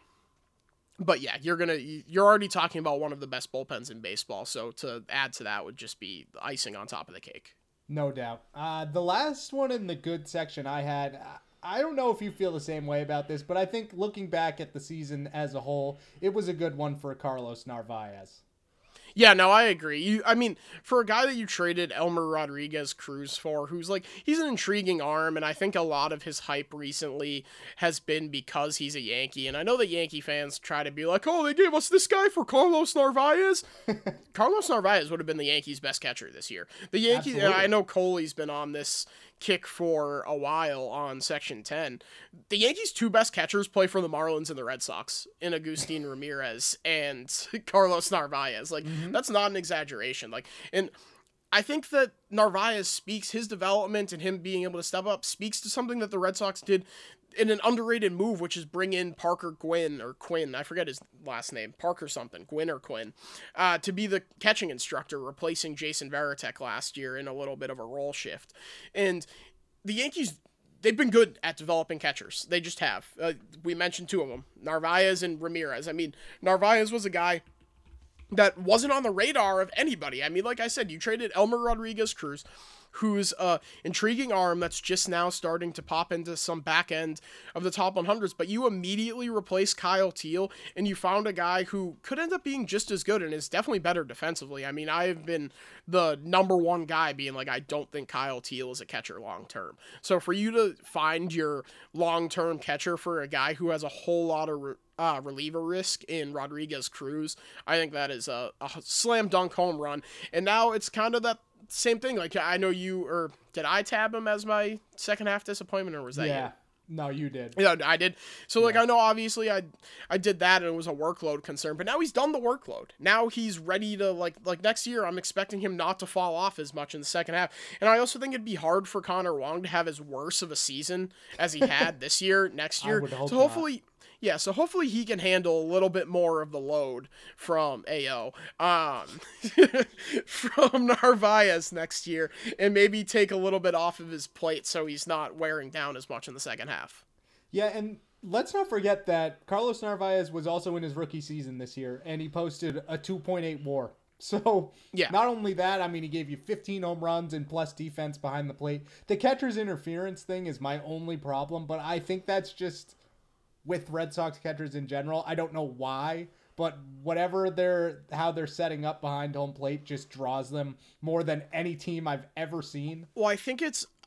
But yeah, you're gonna you're already talking about one of the best bullpens in baseball, so to add to that would just be icing on top of the cake. No doubt. Uh, the last one in the good section I had, I don't know if you feel the same way about this, but I think looking back at the season as a whole, it was a good one for Carlos Narvaez. Yeah, no, I agree. You, I mean, for a guy that you traded Elmer Rodriguez Cruz for, who's like, he's an intriguing arm, and I think a lot of his hype recently has been because he's a Yankee, and I know that Yankee fans try to be like, oh, they gave us this guy for Carlos Narvaez. Carlos Narvaez would have been the Yankees' best catcher this year. The Yankees, and I know Coley's been on this kick for a while on Section ten. The Yankees' two best catchers play for the Marlins and the Red Sox in Agustin Ramirez and Carlos Narvaez. Like, mm-hmm. that's not an exaggeration. Like, and I think that Narvaez speaks, his development and him being able to step up speaks to something that the Red Sox did in an underrated move, which is bring in Parker Gwynn, or Quinn, I forget his last name, Parker something, Gwynn or Quinn, uh, to be the catching instructor, replacing Jason Varitek last year in a little bit of a role shift. And the Yankees, they've been good at developing catchers. They just have. Uh, we mentioned two of them, Narvaez and Ramirez. I mean, Narvaez was a guy that wasn't on the radar of anybody. I mean, like I said, you traded Elmer Rodriguez Cruz, who's a intriguing arm that's just now starting to pop into some back end of the top one hundreds, but you immediately replaced Kyle Teel, and you found a guy who could end up being just as good and is definitely better defensively. I mean, I've been the number one guy being like, I don't think Kyle Teel is a catcher long-term. So for you to find your long-term catcher for a guy who has a whole lot of re- uh, reliever risk in Rodriguez Cruz, I think that is a, a slam dunk home run. And now it's kind of that same thing. Like, I know you, or did I tab him as my second half disappointment, or was that yeah. you? No, you did. Yeah, I did. So, like, yeah. I know obviously I I did that and it was a workload concern, but now he's done the workload. Now he's ready to, like, like next year, I'm expecting him not to fall off as much in the second half. And I also think it'd be hard for Connor Wong to have as worse of a season as he had this year, next year. I would hope so hopefully... Not. Yeah, so hopefully he can handle a little bit more of the load from A O, um, from Narvaez next year, and maybe take a little bit off of his plate so he's not wearing down as much in the second half. Yeah, and let's not forget that Carlos Narvaez was also in his rookie season this year, and he posted a two point eight W A R. So, yeah. Not only that, I mean, he gave you fifteen home runs and plus defense behind the plate. The catcher's interference thing is my only problem, but I think that's just... with Red Sox catchers in general. I don't know why, but whatever they're, how they're setting up behind home plate just draws them more than any team I've ever seen. Well, I think it's,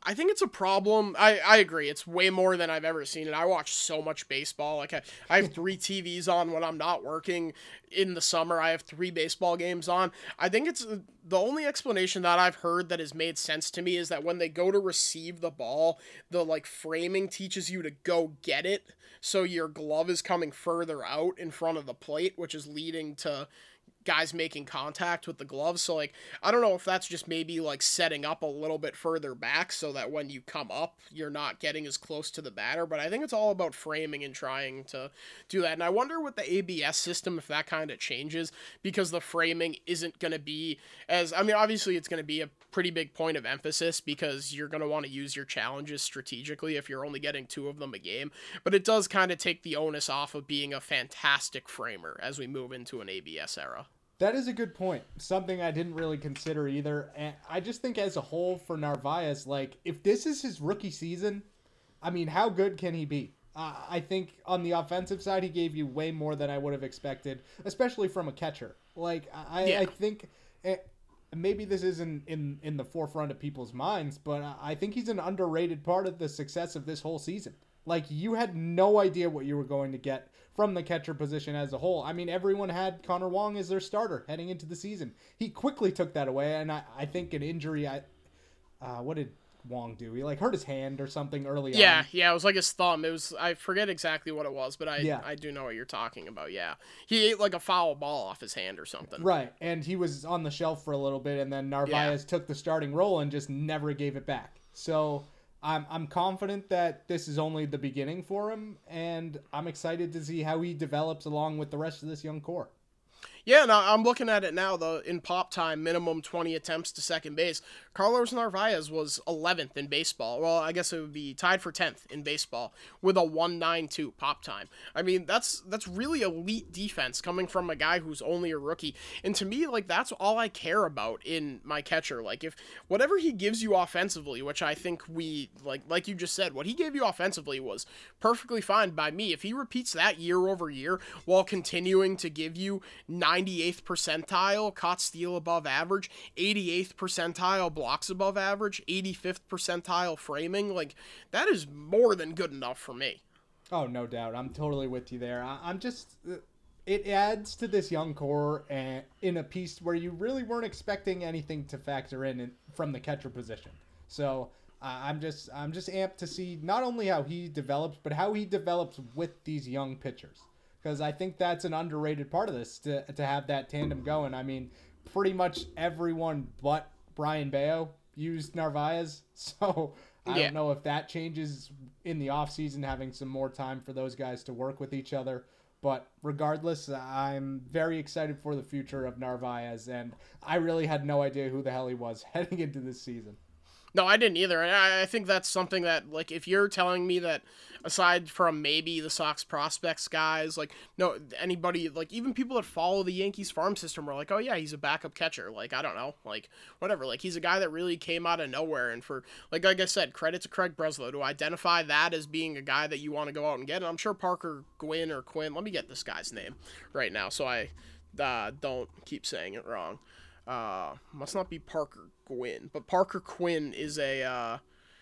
I think it's a problem. I, I agree. It's way more than I've ever seen it. I watch so much baseball. Like I, I have three T Vs on when I'm not working in the summer. I have three baseball games on. I think it's the only explanation that I've heard that has made sense to me is that when they go to receive the ball, the like framing teaches you to go get it. So your glove is coming further out in front of the plate, which is leading to guys making contact with the gloves. So like I don't know if that's just maybe like setting up a little bit further back so that when you come up you're not getting as close to the batter, but I think it's all about framing and trying to do that. And I wonder with the A B S system if that kind of changes, because the framing isn't going to be as, I mean obviously it's going to be a pretty big point of emphasis because you're going to want to use your challenges strategically if you're only getting two of them a game, but it does kind of take the onus off of being a fantastic framer as we move into an A B S era. That is a good point. Something I didn't really consider either. And I just think as a whole for Narvaez, like, if this is his rookie season, I mean, how good can he be? Uh, I think on the offensive side, he gave you way more than I would have expected, especially from a catcher. Like, I, yeah. I think it, maybe this isn't in, in the forefront of people's minds, but I think he's an underrated part of the success of this whole season. Like, you had no idea what you were going to get from the catcher position as a whole. I mean, everyone had Connor Wong as their starter heading into the season. He quickly took that away, and I, I think an injury, I, uh, what did Wong do? He, like, hurt his hand or something early yeah, on. Yeah, it was like his thumb. It was, I forget exactly what it was, but I, yeah. I do know what you're talking about, yeah. He ate, like, a foul ball off his hand or something. Right, and he was on the shelf for a little bit, and then Narvaez yeah. took the starting role and just never gave it back. So I'm I'm confident that this is only the beginning for him, and I'm excited to see how he develops along with the rest of this young core. Yeah, no, I'm looking at it now, though. In pop time, minimum twenty attempts to second base. Carlos Narvaez was eleventh in baseball. Well, I guess it would be tied for tenth in baseball with a one ninety-two pop time. I mean, that's that's really elite defense coming from a guy who's only a rookie. And to me, like, that's all I care about in my catcher. Like, if whatever he gives you offensively, which I think we, like like you just said, what he gave you offensively was perfectly fine by me. If he repeats that year over year while continuing to give you ninety-eighth percentile caught steal above average, eighty-eighth percentile blocks above average, eighty-fifth percentile framing, like, that is more than good enough for me. Oh, no doubt. I'm totally with you there. I, I'm just, it adds to this young core and in a piece where you really weren't expecting anything to factor in, in from the catcher position. So uh, I'm just, I'm just amped to see not only how he develops, but how he develops with these young pitchers. Because I think that's an underrated part of this, to to have that tandem going. I mean, pretty much everyone but Brian Bayo used Narvaez. So I yeah. don't know if that changes in the offseason, having some more time for those guys to work with each other. But regardless, I'm very excited for the future of Narvaez. And I really had no idea who the hell he was heading into this season. No, I didn't either. And I, I think that's something that, like, if you're telling me that aside from maybe the Sox prospects guys, like, no, anybody, like, even people that follow the Yankees farm system are like, oh, yeah, he's a backup catcher. Like, I don't know. Like, whatever. Like, he's a guy that really came out of nowhere. And for, like, like I said, credit to Craig Breslow to identify that as being a guy that you want to go out and get. And I'm sure Parker Gwynn or Quinn, let me get this guy's name right now so I uh, don't keep saying it wrong. Uh, must not be Parker Gwynn, but Parker Quinn is a uh,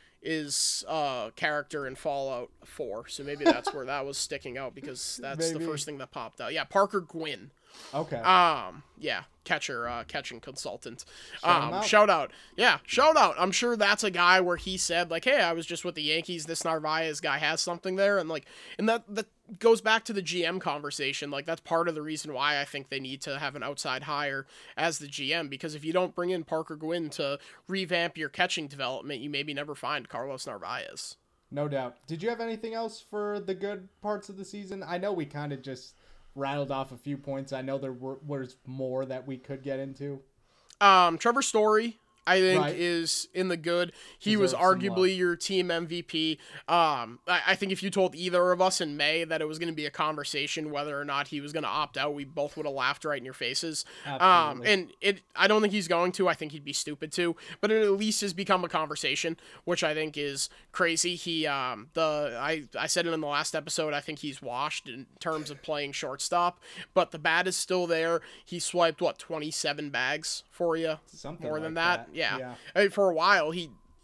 is a character in Fallout four, so maybe that's where that was sticking out because that's Maybe. the first thing that popped out. Yeah, Parker Gwynn. Okay. Um. Yeah. Catcher. Uh. Catching consultant. Shout um. out. Shout out. Yeah. Shout out. I'm sure that's a guy where he said like, "Hey, I was just with the Yankees. This Narvaez guy has something there," and like, and that that goes back to the G M conversation. Like, that's part of the reason why I think they need to have an outside hire as the G M, because if you don't bring in Parker Gwynn to revamp your catching development, you maybe never find Carlos Narvaez. No doubt. Did you have anything else for the good parts of the season? I know we kind of just rattled off a few points. I know there were, was more that we could get into. Um, Trevor Story, I think, Right. is in the good. He Deserves was some arguably love. your team M V P. Um, I, I think if you told either of us in May that it was going to be a conversation whether or not he was going to opt out, we both would have laughed right in your faces. Um, Absolutely. and it, I don't think he's going to. I think he'd be stupid to. But it at least has become a conversation, which I think is crazy. He, um, the I, I said it in the last episode. I think he's washed in terms of playing shortstop, but the bat is still there. He swiped what twenty-seven bags for you, Something more than like that. that. Yeah. Yeah. I mean, for a while, he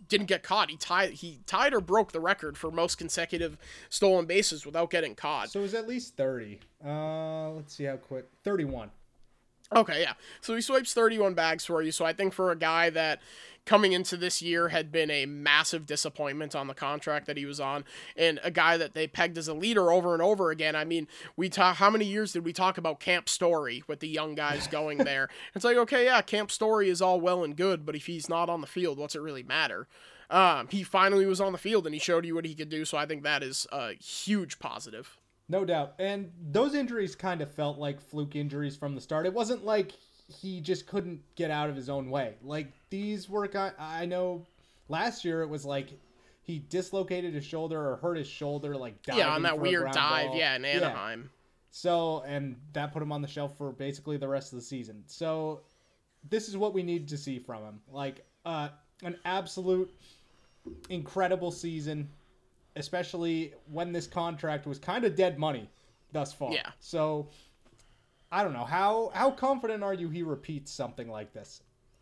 didn't get caught. He tied he tied or broke the record for most consecutive stolen bases without getting caught. So it was at least thirty. Uh, let's see how quick. thirty-one. Okay, yeah. So he swipes thirty-one bags for you. So I think for a guy that coming into this year had been a massive disappointment on the contract that he was on, and a guy that they pegged as a leader over and over again. I mean, we talk, how many years did we talk about Camp Story with the young guys going there? It's like, okay, yeah, Camp Story is all well and good, but if he's not on the field, what's it really matter? Um, he finally was on the field, and he showed you what he could do, so I think that is a huge positive. No doubt. And those injuries kind of felt like fluke injuries from the start. It wasn't like he just couldn't get out of his own way. Like, these were, I know last year it was like he dislocated his shoulder or hurt his shoulder, like diving yeah, on that for a weird ground dive, ball. yeah, in Anaheim. Yeah. So, and that put him on the shelf for basically the rest of the season. So, this is what we need to see from him. Like, uh, an absolute incredible season, especially when this contract was kind of dead money thus far. Yeah. So, I don't know. How how confident are you he repeats something like this?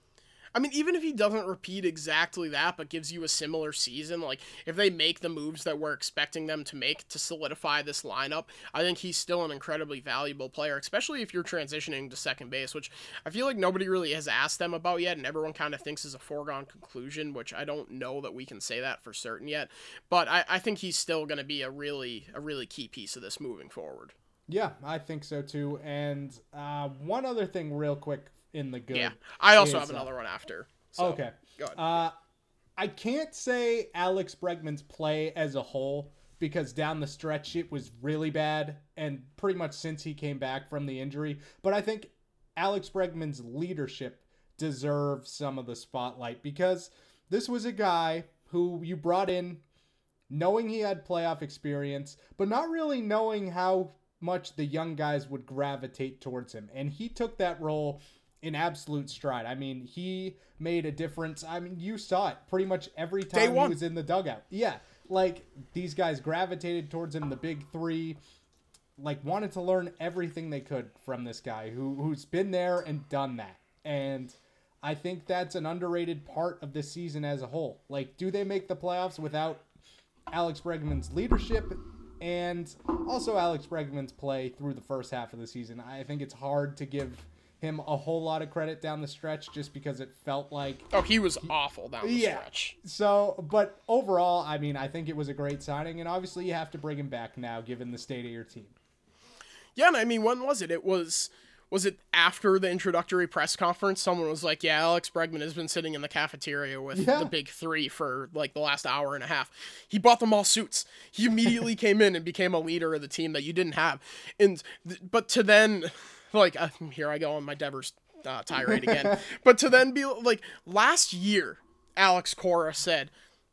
I mean, even if he doesn't repeat exactly that, but gives you a similar season, like, if they make the moves that we're expecting them to make to solidify this lineup, I think he's still an incredibly valuable player, especially if you're transitioning to second base, which I feel like nobody really has asked them about yet, and everyone kind of thinks is a foregone conclusion, which I don't know that we can say that for certain yet, but I, I think he's still going to be a really, a really key piece of this moving forward. Yeah, I think so too. And uh, one other thing real quick in the good. Yeah, I also is, have another uh, one after. So, okay. Go ahead. Uh, I can't say Alex Bregman's play as a whole because down the stretch it was really bad and pretty much since he came back from the injury. But I think Alex Bregman's leadership deserves some of the spotlight because this was a guy who you brought in knowing he had playoff experience, but not really knowing how much the young guys would gravitate towards him. And he took that role in absolute stride. I mean, he made a difference. I mean, you saw it pretty much every time he was in the dugout. Yeah, like, these guys gravitated towards him, the big three, like, wanted to learn everything they could from this guy who who's been there and done that. And I think that's an underrated part of this season as a whole. Like, do they make the playoffs without Alex Bregman's leadership and also Alex Bregman's play through the first half of the season? I think it's hard to give him a whole lot of credit down the stretch just because it felt like oh he was awful down the yeah. stretch. So, but overall, I mean, I think it was a great signing, and obviously you have to bring him back now given the state of your team. Yeah, and I mean, when was it? It was was it after the introductory press conference? Someone was like, yeah, Alex Bregman has been sitting in the cafeteria with yeah. the big three for like the last hour and a half. He bought them all suits. He immediately came in and became a leader of the team that you didn't have. And but to then like uh, here I go on my Devers uh, tirade again. But to then be like, last year, Alex Cora said,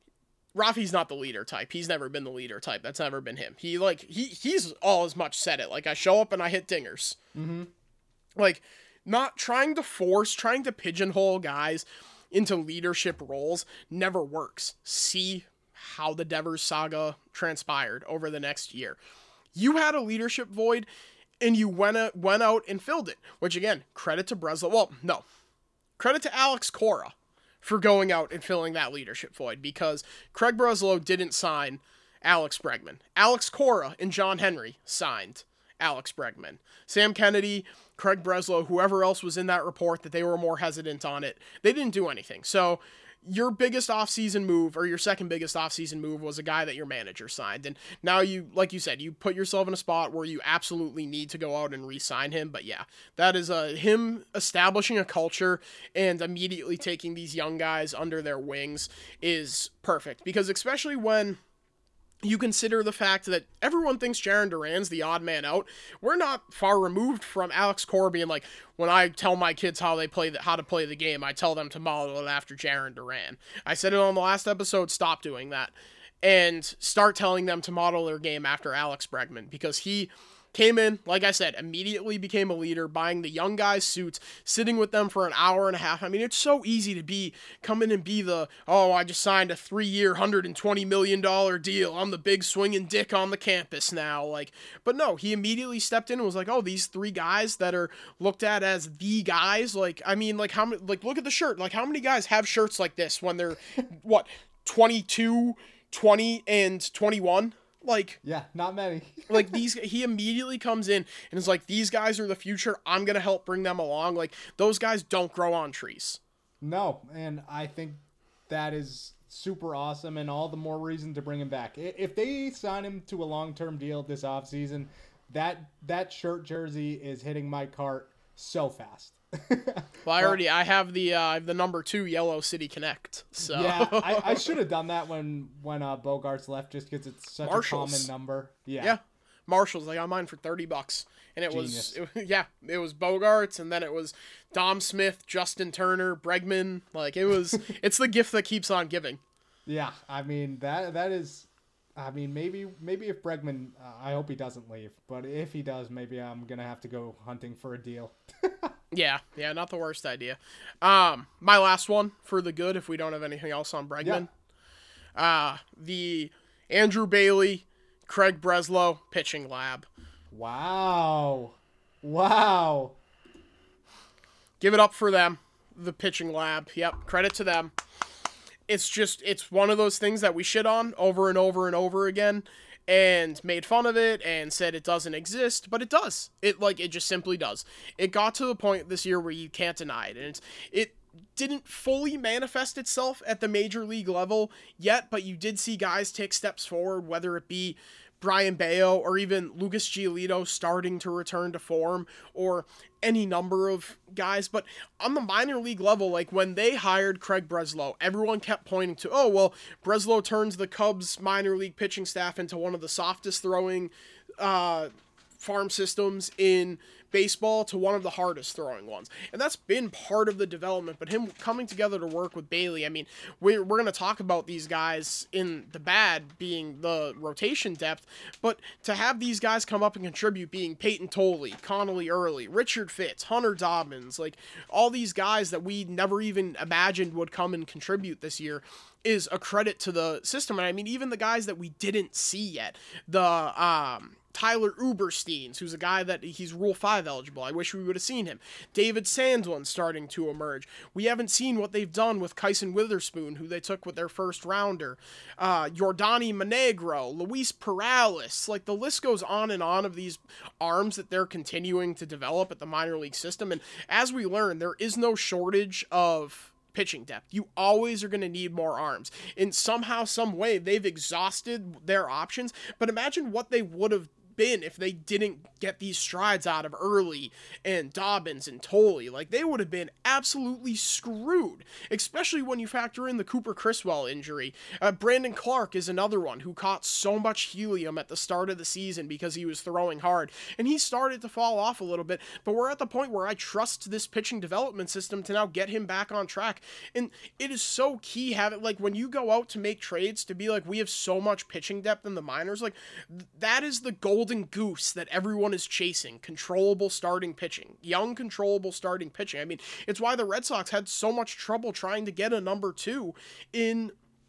Rafi's not the leader type. He's never been the leader type. That's never been him. He like he he's all as much said it. Like, I show up and I hit dingers. Mm-hmm. Like, not trying to force, trying to pigeonhole guys into leadership roles never works. See how the Devers saga transpired over the next year. You had a leadership void, and you went out, went out and filled it, which, again, credit to Breslow. Well, no. Credit to Alex Cora for going out and filling that leadership void, because Craig Breslow didn't sign Alex Bregman. Alex Cora and John Henry signed Alex Bregman. Sam Kennedy, Craig Breslow, whoever else was in that report that they were more hesitant on it, they didn't do anything. So your biggest offseason move, or your second biggest offseason move, was a guy that your manager signed. And now you, like you said, you put yourself in a spot where you absolutely need to go out and re-sign him. But yeah, that is uh, him establishing a culture and immediately taking these young guys under their wings is perfect. Because especially when you consider the fact that everyone thinks Jarren Duran's the odd man out, we're not far removed from Alex Cora being like, when I tell my kids how they play the, how to play the game, I tell them to model it after Jarren Duran. I said it on the last episode, stop doing that. And start telling them to model their game after Alex Bregman, because he Came in, like I said, immediately became a leader, buying the young guys suits, sitting with them for an hour and a half. I mean, it's so easy to be, come in and be the, oh, I just signed a three-year, one hundred twenty million dollars deal. I'm the big swinging dick on the campus now. Like, but no, he immediately stepped in and was like, oh, these three guys that are looked at as the guys. Like, I mean, like, how many, like, look at the shirt. Like, how many guys have shirts like this when they're, what, twenty-two, twenty, and twenty-one? Like, yeah, not many. like these, he immediately comes in and is like, these guys are the future. I'm going to help bring them along. Like, those guys don't grow on trees. No. And I think that is super awesome and all the more reason to bring him back. If they sign him to a long-term deal this offseason, that, that shirt jersey is hitting my cart so fast. Well, I already, I have the, uh, I have the number two Yellow City Connect. So yeah, I, I should have done that when, when uh, Bogarts left, just because it's such Marshalls. a common number. Yeah. Yeah. Marshalls. I got mine for thirty bucks. And it Genius. was, it, yeah, it was Bogarts, and then it was Dom Smith, Justin Turner, Bregman. Like, it was, it's the gift that keeps on giving. Yeah. I mean, that, that is, I mean, maybe, maybe if Bregman, uh, I hope he doesn't leave, but if he does, maybe I'm going to have to go hunting for a deal. Yeah, yeah, not the worst idea. Um, my last one for the good, if we don't have anything else on Bregman. Yeah. Uh, the Andrew Bailey, Craig Breslow pitching lab. Wow. Wow. Give it up for them, the pitching lab. Yep, credit to them. It's just, it's one of those things that we shit on over and over and over again, and made fun of it and said it doesn't exist, but it does. It like it just simply does. It got to the point this year where you can't deny it, and it's it didn't fully manifest itself at the major league level yet, but you did see guys take steps forward, whether it be Brian Bayo or even Lucas Giolito starting to return to form, or any number of guys. But on the minor league level, like when they hired Craig Breslow, everyone kept pointing to, oh, well, Breslow turns the Cubs minor league pitching staff into one of the softest throwing uh, farm systems in baseball to one of the hardest throwing ones. And that's been part of the development, but him coming together to work with Bailey, I mean, we're, we're going to talk about these guys in the bad being the rotation depth, but to have these guys come up and contribute, being Peyton Tolley, Connolly Early, Richard Fitz, Hunter Dobbins, like all these guys that we never even imagined would come and contribute this year, is a credit to the system. And I mean, even the guys that we didn't see yet, the, um, Tyler Ubersteins, who's a guy that he's Rule five eligible. I wish we would have seen him. David Sandlin starting to emerge. We haven't seen what they've done with Kyson Witherspoon, who they took with their first rounder. Uh, Yordani Monegro, Luis Perales. Like, the list goes on and on of these arms that they're continuing to develop at the minor league system. And as we learn, there is no shortage of pitching depth. You always are going to need more arms. In somehow, some way, they've exhausted their options. But imagine what they would have been if they didn't get these strides out of Early and Dobbins and Tolley. Like, they would have been absolutely screwed, especially when you factor in the Cooper Criswell injury. Uh, Brandon Clark is another one who caught so much helium at the start of the season because he was throwing hard, and he started to fall off a little bit, but we're at the point where I trust this pitching development system to now get him back on track. And it is so key having, like, when you go out to make trades, to be like, we have so much pitching depth in the minors, like, th- that is the goal golden goose that everyone is chasing. Controllable starting pitching. Young, controllable starting pitching. I mean, it's why the Red Sox had so much trouble trying to get a number two in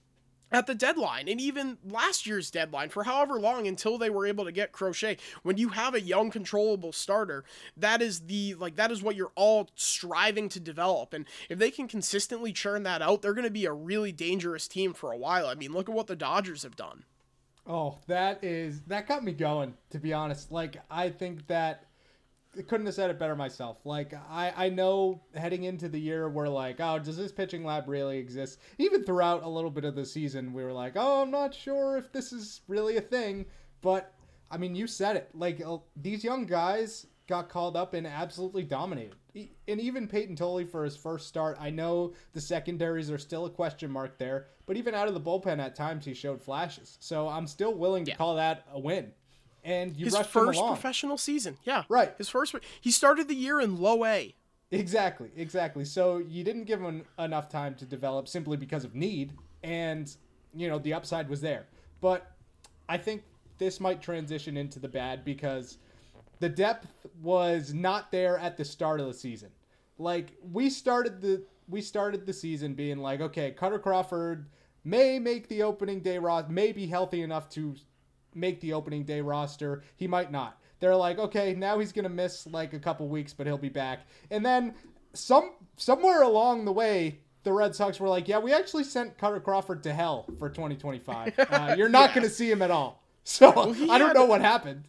at the deadline, and even last year's deadline, for however long until they were able to get Crochet. When you have a young, controllable starter, that is the, like, that is what you're all striving to develop. And if they can consistently churn that out, they're going to be a really dangerous team for a while. I mean, look at what the Dodgers have done. Oh, that is, that got me going, to be honest. Like, I think that, I couldn't have said it better myself. Like, I, I know heading into the year, we're like, oh, does this pitching lab really exist? Even throughout a little bit of the season, we were like, oh, I'm not sure if this is really a thing. But, I mean, you said it. Like, uh, these young guys got called up and absolutely dominated. And even Peyton Tolley for his first start, I know the secondaries are still a question mark there, but even out of the bullpen at times he showed flashes. So I'm still willing to yeah. call that a win. And you his rushed first him along. professional season, yeah, right. His first, he started the year in low A. Exactly, exactly. So you didn't give him enough time to develop simply because of need, and you know the upside was there. But I think this might transition into the bad because the depth was not there at the start of the season. Like, we started the we started the season being like, okay, Cutter Crawford may make the opening day roster, may be healthy enough to make the opening day roster. He might not. They're like, okay, now he's going to miss like a couple weeks, but he'll be back. And then some somewhere along the way, the Red Sox were like, yeah, we actually sent Cutter Crawford to hell for twenty twenty-five. Uh, you're not yeah. going to see him at all. So well, I don't know a, what happened.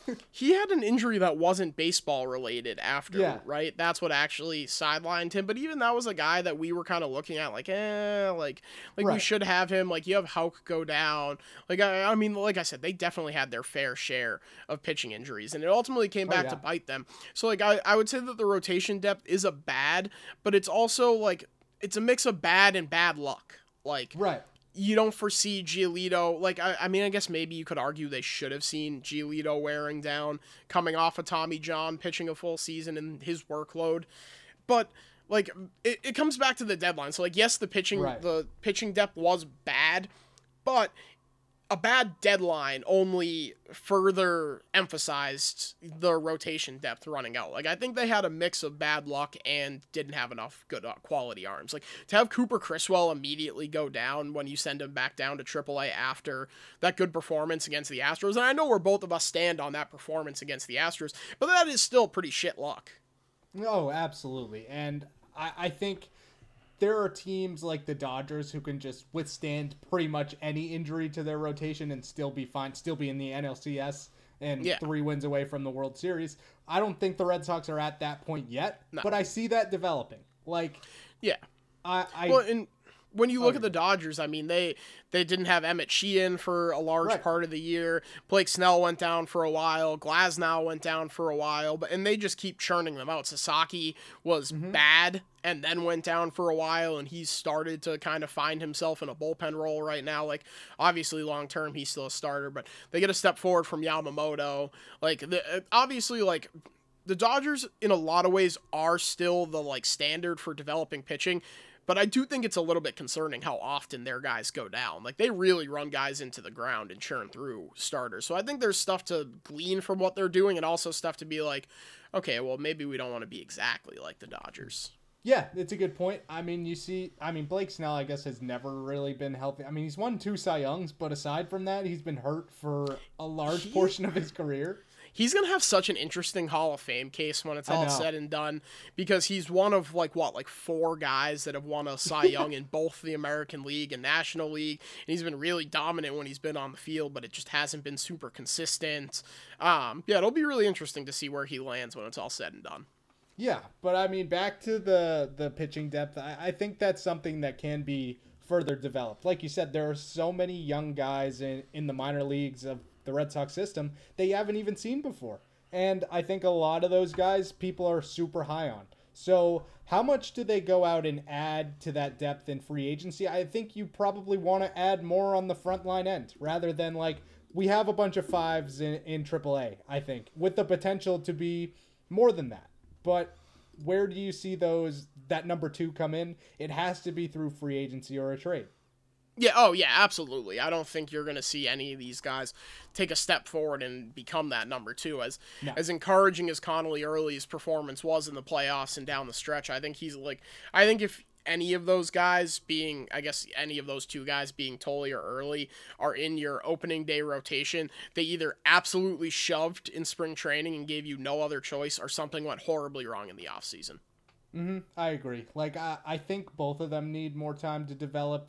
He had an injury that wasn't baseball related after, yeah. right? That's what actually sidelined him. But even that was a guy that we were kind of looking at like, eh, like, like right. we should have him. Like, you have Houck go down. Like, I, I mean, like I said, they definitely had their fair share of pitching injuries, and it ultimately came back oh, yeah. to bite them. So, like, I, I would say that the rotation depth is a bad, but it's also, like, it's a mix of bad and bad luck. Like, right. you don't foresee Giolito, like, I, I mean, I guess maybe you could argue they should have seen Giolito wearing down, coming off of Tommy John, pitching a full season and his workload. But, like, it, it comes back to the deadline. So, like, yes, the pitching, right. the pitching depth was bad, but a bad deadline only further emphasized the rotation depth running out. Like, I think they had a mix of bad luck and didn't have enough good uh, quality arms. Like, to have Cooper Criswell immediately go down when you send him back down to triple A after that good performance against the Astros, and I know where both of us stand on that performance against the Astros, but that is still pretty shit luck. Oh, absolutely. And I, I think there are teams like the Dodgers who can just withstand pretty much any injury to their rotation and still be fine, still be in the N L C S and yeah. three wins away from the World Series. I don't think the Red Sox are at that point yet, no. but I see that developing. Like, yeah, I, I well, and when you look oh, at the Dodgers, I mean, they they didn't have Emmett Sheehan for a large right. part of the year. Blake Snell went down for a while. Glasnow went down for a while, but and they just keep churning them out. Sasaki was mm-hmm. bad and then went down for a while, and he's started to kind of find himself in a bullpen role right now. Like, obviously, long term, he's still a starter, but they get a step forward from Yamamoto. Like, the, obviously, like, the Dodgers, in a lot of ways, are still the, like, standard for developing pitching. But I do think it's a little bit concerning how often their guys go down. Like, they really run guys into the ground and churn through starters. So I think there's stuff to glean from what they're doing, and also stuff to be like, okay, well, maybe we don't want to be exactly like the Dodgers. Yeah, it's a good point. I mean, you see, I mean, Blake Snell, I guess, has never really been healthy. I mean, he's won two Cy Youngs, but aside from that, he's been hurt for a large he... portion of his career. He's going to have such an interesting Hall of Fame case when it's all said and done, because he's one of, like, what, like four guys that have won a Cy Young in both the American League and National League, and he's been really dominant when he's been on the field, but it just hasn't been super consistent. Um, yeah, it'll be really interesting to see where he lands when it's all said and done. Yeah, but, I mean, back to the, the pitching depth, I, I think that's something that can be further developed. Like you said, there are so many young guys in, in the minor leagues of the Red Sox system they haven't even seen before. And I think a lot of those guys people are super high on. So how much do they go out and add to that depth in free agency? I think you probably want to add more on the front line end rather than like we have a bunch of fives in, in triple A, I think, with the potential to be more than that. But where do you see those that number two come in? It has to be through free agency or a trade. Yeah, oh yeah, absolutely. I don't think you're going to see any of these guys take a step forward and become that number two. As no. as encouraging as Connolly Early's performance was in the playoffs and down the stretch, I think he's like, I think if any of those guys being, I guess any of those two guys being Tolley or Early are in your opening day rotation, they either absolutely shoved in spring training and gave you no other choice, or something went horribly wrong in the offseason. Mm-hmm, I agree. Like, I, I think both of them need more time to develop.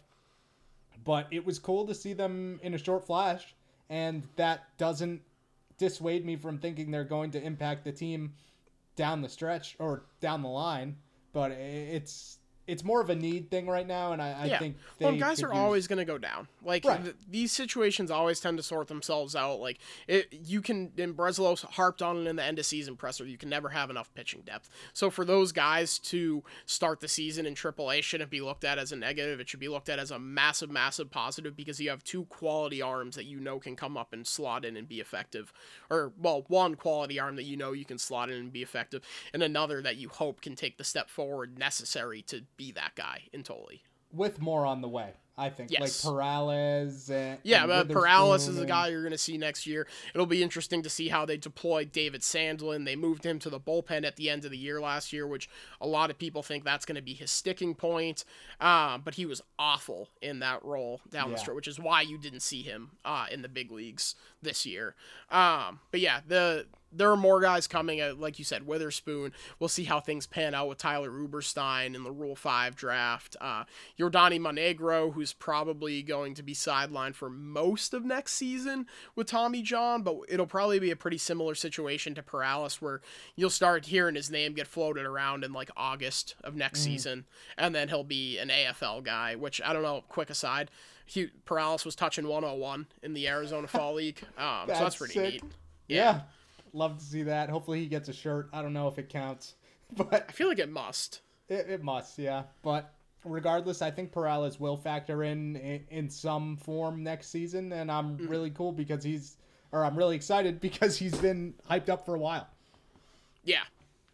But it was cool to see them in a short flash, and that doesn't dissuade me from thinking they're going to impact the team down the stretch or down the line. But it's it's more of a need thing right now, and I, I yeah. think they well, guys are use... always going to go down. Like, right. th- these situations always tend to sort themselves out. Like, it, you can, and Breslow harped on it in the end of season presser, you can never have enough pitching depth. So for those guys to start the season in triple A shouldn't be looked at as a negative. It should be looked at as a massive, massive positive, because you have two quality arms that you know can come up and slot in and be effective. Or, well, one quality arm that you know you can slot in and be effective, and another that you hope can take the step forward necessary to be that guy in Tolley. With more on the way. I think. Yes. Like Perales. And, Yeah, and but Witherspoon Perales is a and- guy you're going to see next year. It'll be interesting to see how they deploy David Sandlin. They moved him to the bullpen at the end of the year last year, which a lot of people think that's going to be his sticking point. Uh, but he was awful in that role down Yeah. the stretch, which is why you didn't see him uh, in the big leagues this year. Um, but yeah, the there are more guys coming, uh, like you said, Witherspoon. We'll see how things pan out with Tyler Uberstein in the Rule five draft. Uh, Yordani Monegro, who's probably going to be sidelined for most of next season with Tommy John, but it'll probably be a pretty similar situation to Perales, where you'll start hearing his name get floated around in like August of next Mm. season, and then he'll be an A F L guy, which, I don't know, quick aside, he, Perales was touching one oh one in the Arizona Fall League, um, so that's pretty sick. neat. Yeah. Love to see that. Hopefully he gets a shirt. I don't know if it counts, but I feel like it must. it, it must, yeah. But regardless, I think Perales will factor in, in in some form next season, and I'm Mm. really cool because he's, or I'm really excited because he's been hyped up for a while. Yeah.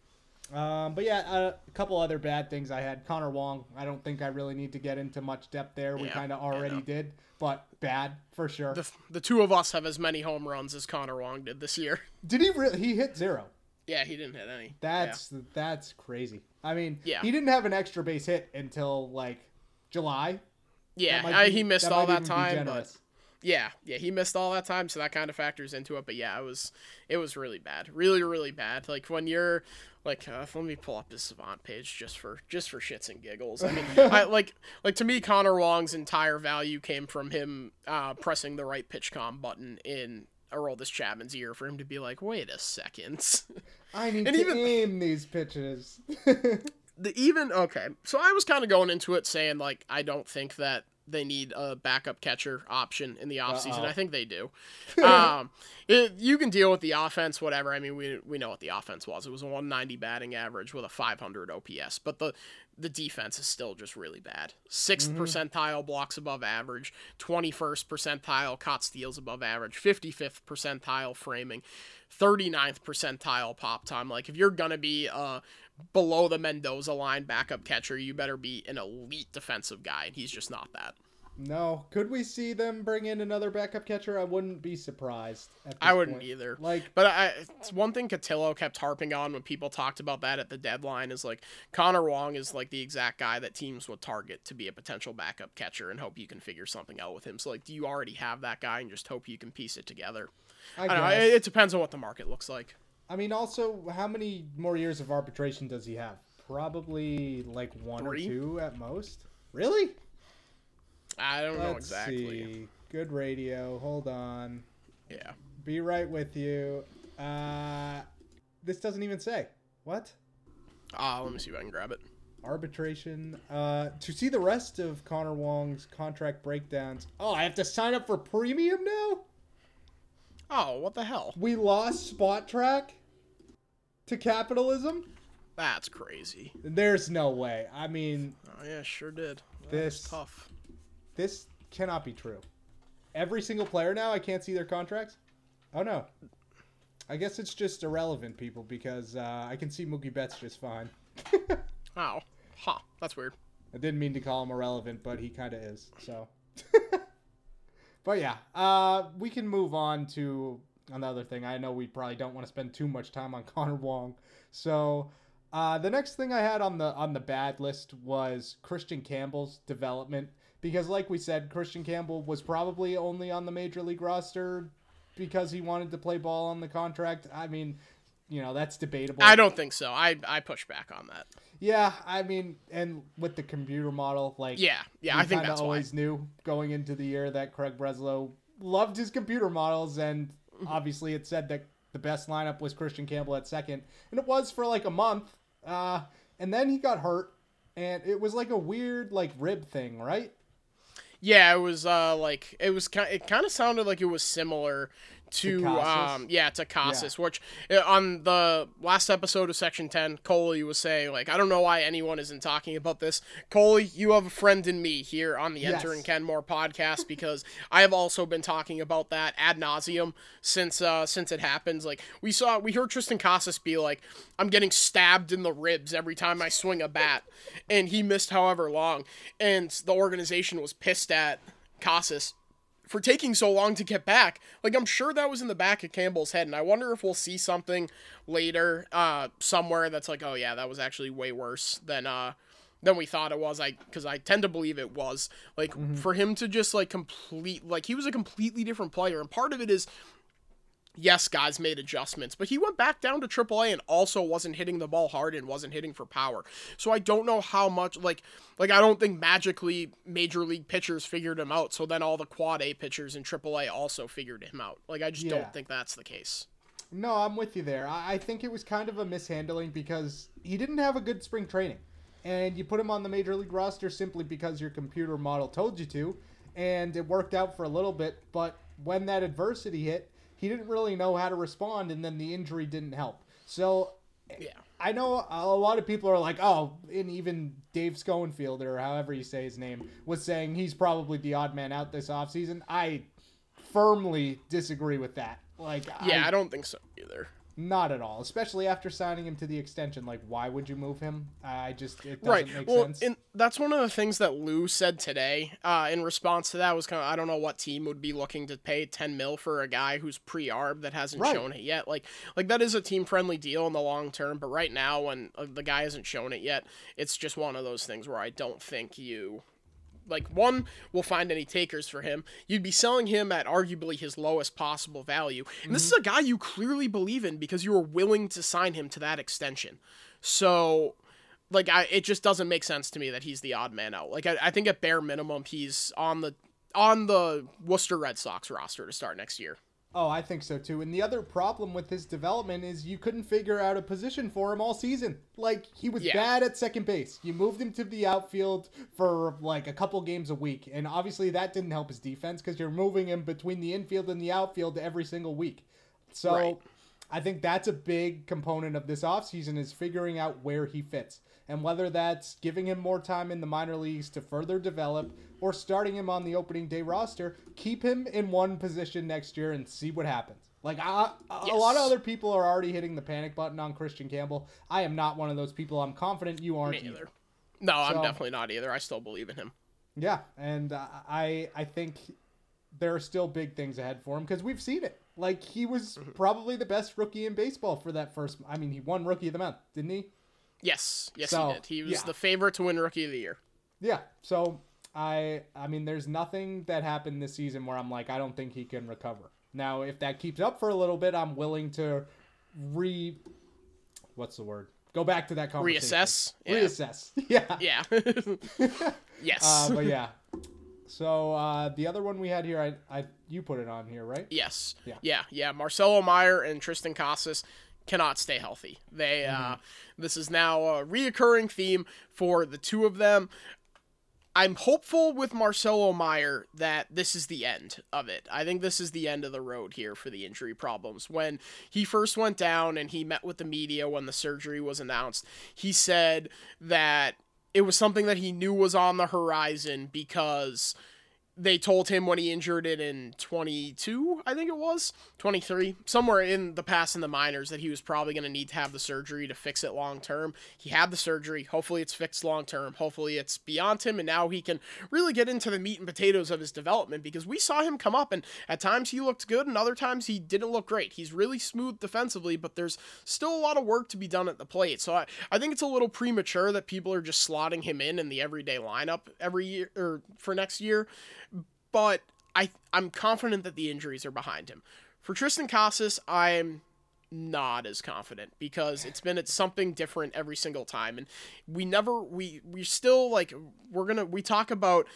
Um, but yeah, uh, a couple other bad things I had. Connor Wong, I don't think I really need to get into much depth there. We Yeah, kind of yeah, already no. did, but bad for sure. The, the two of us have as many home runs as Connor Wong did this year. Did he really? He hit zero. Yeah, he didn't hit any. That's that's crazy. I mean, Yeah. he didn't have an extra base hit until like July. Yeah, That might I, be- he missed that all might that even be time, but generous. yeah, yeah, he missed all that time, so that kind of factors into it. But yeah, it was it was really bad, really, really bad. Like when you're like, uh, let me pull up his Savant page just for just for shits and giggles. I mean, I like like to me, Connor Wong's entire value came from him uh, pressing the right pitch com button in Aroldis Chapman's ear for him to be like, wait a second. I need and to even- aim these pitches. The even okay, so I was kind of going into it saying like I don't think that they need a backup catcher option in the offseason. Uh-oh. I think they do. um, it, you can deal with the offense, whatever. I mean, we we know what the offense was. It was a one ninety batting average with a five hundred O P S, but the the defense is still just really bad. sixth percentile blocks above average, twenty-first percentile caught steals above average, fifty-fifth percentile framing, thirty-ninth percentile pop time. Like if you're gonna be a below the Mendoza line backup catcher, you better be an elite defensive guy, and he's just not that. No, could we see them bring in another backup catcher? I wouldn't be surprised. At this I wouldn't point. either. Like, But I, it's one thing Cotillo kept harping on when people talked about that at the deadline is like Connor Wong is like the exact guy that teams would target to be a potential backup catcher and hope you can figure something out with him. So like, do you already have that guy and just hope you can piece it together? I, I don't know. guess. It, it depends on what the market looks like. I mean, also, how many more years of arbitration does he have? Probably like one Three? or two at most. Really? I don't know Let's exactly. see. Good radio. Hold on. Yeah. Be right with you. Uh, this doesn't even say. What? Uh, let me see if I can grab it. Arbitration. Uh, to see the rest of Connor Wong's contract breakdowns. Oh, I have to sign up for premium now? Oh, what the hell? We lost Spot Track to capitalism? That's crazy. There's no way. I mean, Oh yeah, sure did. That This- was tough. this cannot be true. Every single player now, I can't see their contracts? Oh, no. I guess it's just irrelevant, people, because uh, I can see Mookie Betts just fine. Oh, huh. That's weird. I didn't mean to call him irrelevant, but he kind of is, so. But yeah, uh, we can move on to another thing. I know we probably don't want to spend too much time on Connor Wong. So uh, the next thing I had on the on the bad list was Christian Campbell's development. Because like we said, Christian Campbell was probably only on the Major League roster because he wanted to play ball on the contract. I mean, you know, that's debatable. I don't think so. I I push back on that. Yeah, I mean, and with the computer model, like... Yeah, yeah, we I think kinda that's why. always knew going into the year that Craig Breslow loved his computer models, and obviously it said that the best lineup was Christian Campbell at second, and it was for like a month, uh, and then he got hurt, and it was like a weird like rib thing, right? Yeah, it was uh like it was kind. It kind of sounded like it was similar to, To Casas? um yeah to Casas, yeah. which uh, on the last episode of Section ten, Coley was saying, like, I don't know why anyone isn't talking about this. Coley, you have a friend in me here on the yes. Enter and Kenmore podcast, because I have also been talking about that ad nauseum since uh since it happens. Like, we saw we heard Tristan Casas be like, I'm getting stabbed in the ribs every time I swing a bat, and he missed however long, and the organization was pissed at Casas for taking so long to get back. Like, I'm sure that was in the back of Campbell's head, and I wonder if we'll see something later uh, somewhere that's like, oh yeah, that was actually way worse than uh, than we thought it was. I because I tend to believe it was. Like, mm-hmm. for him to just, like, complete, like, he was a completely different player, and part of it is, yes, guys made adjustments, but he went back down to triple A and also wasn't hitting the ball hard and wasn't hitting for power. So I don't know how much, like, like I don't think magically major league pitchers figured him out, so then all the quad A pitchers in triple A also figured him out. Like, I just yeah. don't think that's the case. No, I'm with you there. I think it was kind of a mishandling because he didn't have a good spring training. And you put him on the major league roster simply because your computer model told you to, and it worked out for a little bit, but when that adversity hit, he didn't really know how to respond, and then the injury didn't help. So, yeah. I know a lot of people are like, oh, and even Dave Schoenfield, or however you say his name, was saying he's probably the odd man out this offseason. I firmly disagree with that. Like, yeah, I, I don't think so either. Not at all, especially after signing him to the extension. Like, why would you move him? I just, it doesn't right. make well, sense. And that's one of the things that Lou said today uh, in response to that was kind of, I don't know what team would be looking to pay ten mil for a guy who's pre-arb that hasn't right. shown it yet. Like, like that is a team-friendly deal in the long term, but right now when uh, the guy hasn't shown it yet, it's just one of those things where I don't think you... Like, one, will find any takers for him. You'd be selling him at arguably his lowest possible value. And mm-hmm. this is a guy you clearly believe in because you were willing to sign him to that extension. So, like, I, it just doesn't make sense to me that he's the odd man out. Like, I, I think at bare minimum, he's on the on the Worcester Red Sox roster to start next year. Oh, I think so too. And the other problem with his development is you couldn't figure out a position for him all season. Like, he was yeah. bad at second base. You moved him to the outfield for like a couple games a week. And obviously that didn't help his defense because you're moving him between the infield and the outfield every single week. So right. I think that's a big component of this offseason is figuring out where he fits. And whether that's giving him more time in the minor leagues to further develop or starting him on the opening day roster, keep him in one position next year and see what happens. Like, I, yes. a lot of other people are already hitting the panic button on Christian Campbell. I am not one of those people. I'm confident you aren't Me either. No, so, I'm definitely not either. I still believe in him. Yeah, and uh, I I think there are still big things ahead for him because we've seen it. Like, he was mm-hmm. probably the best rookie in baseball for that first... I mean, he won Rookie of the Month, didn't he? Yes, yes so, he did. He was yeah. the favorite to win Rookie of the Year. Yeah, so I I mean, there's nothing that happened this season where I'm like, I don't think he can recover. Now, if that keeps up for a little bit, I'm willing to re... What's the word? Go back to that conversation. Reassess? Yeah. Reassess. Yeah. Yeah. Yes. Uh, but yeah. So uh, the other one we had here, I, I you put it on here, right? Yes. Yeah. Yeah. Yeah. Marcelo Meyer and Tristan Casas cannot stay healthy. They mm-hmm. uh, this is now a reoccurring theme for the two of them. I'm hopeful with Marcelo Meyer that this is the end of it. I think this is the end of the road here for the injury problems. When he first went down and he met with the media when the surgery was announced, he said that it was something that he knew was on the horizon because they told him when he injured it in twenty-two, I think it was, twenty-three, somewhere in the past in the minors, that he was probably going to need to have the surgery to fix it long term. He had the surgery. Hopefully it's fixed long term. Hopefully it's beyond him, and now he can really get into the meat and potatoes of his development, because we saw him come up, and at times he looked good, and other times he didn't look great. He's really smooth defensively, but there's still a lot of work to be done at the plate. So I, I think it's a little premature that people are just slotting him in in the everyday lineup every year, or for next year. But I, I'm confident that the injuries are behind him. For Tristan Casas, I'm not as confident, because it's been it's something different every single time. And we never, we, we still, like, we're going to, we talk about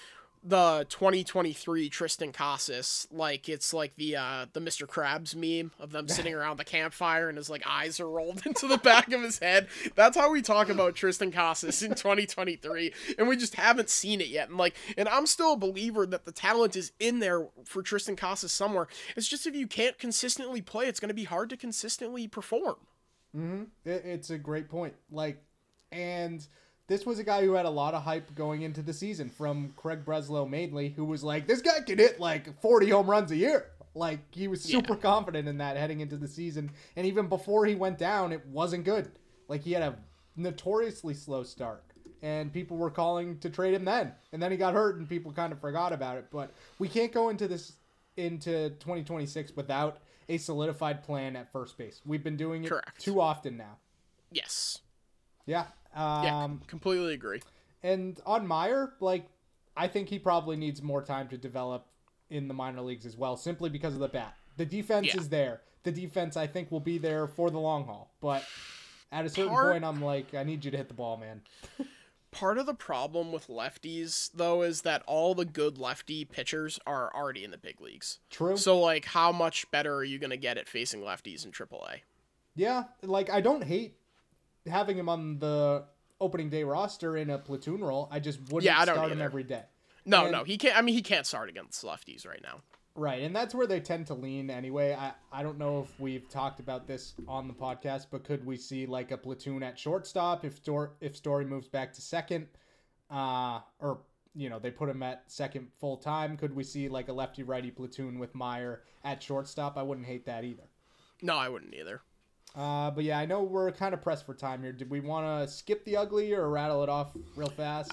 the twenty twenty-three Tristan Casas like it's like the uh the Mister Krabs meme of them sitting around the campfire and his like eyes are rolled into the back of his head. That's how we talk about Tristan Casas in twenty twenty-three, and we just haven't seen it yet. And like, and I'm still a believer that the talent is in there for Tristan Casas somewhere. It's just if you can't consistently play, it's going to be hard to consistently perform. Mm-hmm. It, it's a great point. Like, and this was a guy who had a lot of hype going into the season from Craig Breslow mainly, who was like, this guy can hit like forty home runs a year. Like, he was super yeah. confident in that heading into the season. And even before he went down, it wasn't good. Like, he had a notoriously slow start. And people were calling to trade him then. And then he got hurt and people kind of forgot about it. But we can't go into this into twenty twenty-six without a solidified plan at first base. We've been doing it Correct. too often now. Yes. Yeah. Um, yeah, completely agree. And on Meyer, like, I think he probably needs more time to develop in the minor leagues as well, simply because of the bat. The defense yeah. is there. The defense, I think, will be there for the long haul. But at a certain part, point, I'm like, I need you to hit the ball, man. Part of the problem with lefties, though, is that all the good lefty pitchers are already in the big leagues. True. So, like, how much better are you going to get at facing lefties in triple A? Yeah, like, I don't hate having him on the opening day roster in a platoon role. I just wouldn't yeah, I don't start either. him every day. No, and, no, he can't. I mean, he can't start against lefties right now. Right, and that's where they tend to lean anyway. I, I don't know if we've talked about this on the podcast, but could we see like a platoon at shortstop if Story, if Story moves back to second, uh, or you know they put him at second full time? Could we see like a lefty righty platoon with Meyer at shortstop? I wouldn't hate that either. No, I wouldn't either. Uh, but yeah, I know we're kind of pressed for time here. Did we want to skip the ugly or rattle it off real fast?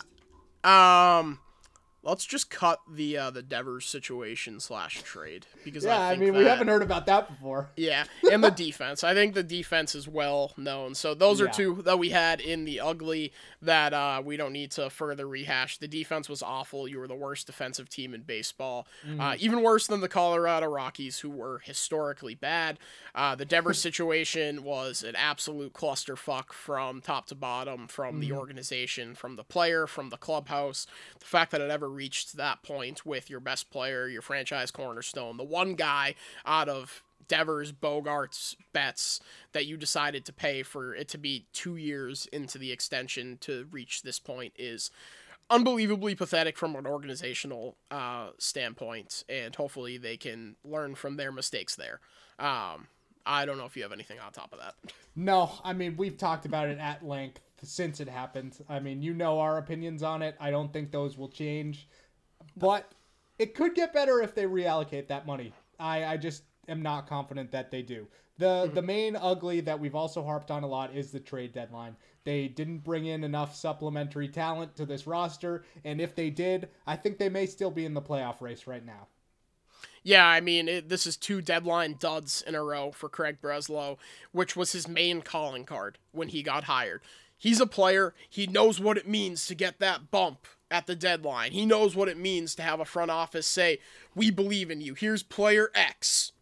Um, let's just cut the uh, the Devers situation slash trade because yeah, I, think I mean that, we haven't heard about that before. Yeah, and the defense. I think the defense is well known. So those are yeah. two that we had in the ugly that uh, we don't need to further rehash. The defense was awful. You were the worst defensive team in baseball, mm. uh, even worse than the Colorado Rockies, who were historically bad. Uh, the Devers situation was an absolute clusterfuck from top to bottom, from mm. the organization, from the player, from the clubhouse. The fact that it ever reached that point with your best player, your franchise cornerstone, the one guy out of Devers, Bogarts, Betts that you decided to pay for it to be two years into the extension to reach this point is unbelievably pathetic from an organizational uh, standpoint, and hopefully they can learn from their mistakes there. Um, I don't know if you have anything on top of that. No, I mean, we've talked about it at length since it happened. I mean, you know our opinions on it. I don't think those will change, but it could get better if they reallocate that money. I, I just am not confident that they do. The mm-hmm. the main ugly that we've also harped on a lot is the trade deadline. They didn't bring in enough supplementary talent to this roster, and if they did, I think they may still be in the playoff race right now. Yeah, I mean, it, this is two deadline duds in a row for Craig Breslow, which was his main calling card when he got hired. He's a player. He knows what it means to get that bump at the deadline. He knows what it means to have a front office say, we believe in you. Here's player X.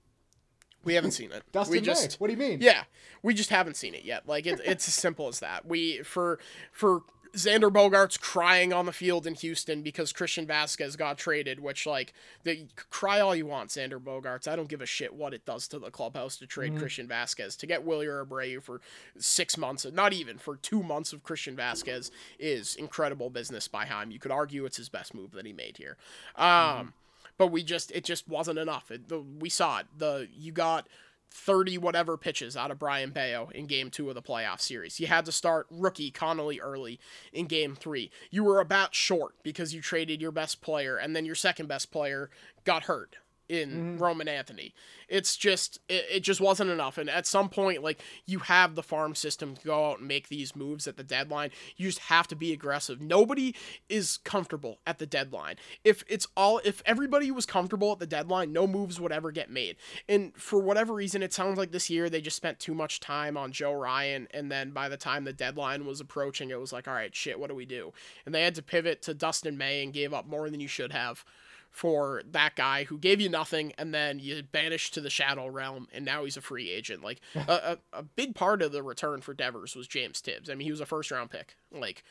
We haven't seen it. Dustin we just, May. What do you mean? Yeah, we just haven't seen it yet. Like it, it's as simple as that. We for for Xander Bogaerts crying on the field in Houston because Christian Vasquez got traded. Which like the cry all you want, Xander Bogaerts. I don't give a shit what it does to the clubhouse to trade mm-hmm. Christian Vasquez. To get Wilyer Abreu for six months, not even for two months of Christian Vasquez is incredible business by him. You could argue it's his best move that he made here. Um. Mm-hmm. But we just, it just wasn't enough. It, the, we saw it. The you got thirty whatever pitches out of Brian Bayo in game two of the playoff series. You had to start rookie Connolly early in game three. You were a bat short because you traded your best player, and then your second best player got hurt in mm-hmm. Roman Anthony. It's just, it, it just wasn't enough. And at some point, like, you have the farm system to go out and make these moves at the deadline. You just have to be aggressive. Nobody is comfortable at the deadline. If it's all, if everybody was comfortable at the deadline, no moves would ever get made. And for whatever reason, it sounds like this year they just spent too much time on Joe Ryan. And then by the time the deadline was approaching, it was like, all right, shit, what do we do? And they had to pivot to Dustin May and gave up more than you should have for that guy who gave you nothing, and then you banished to the shadow realm, and now he's a free agent. Like, a, a, a big part of the return for Devers was James Tibbs. I mean, he was a first-round pick. Like,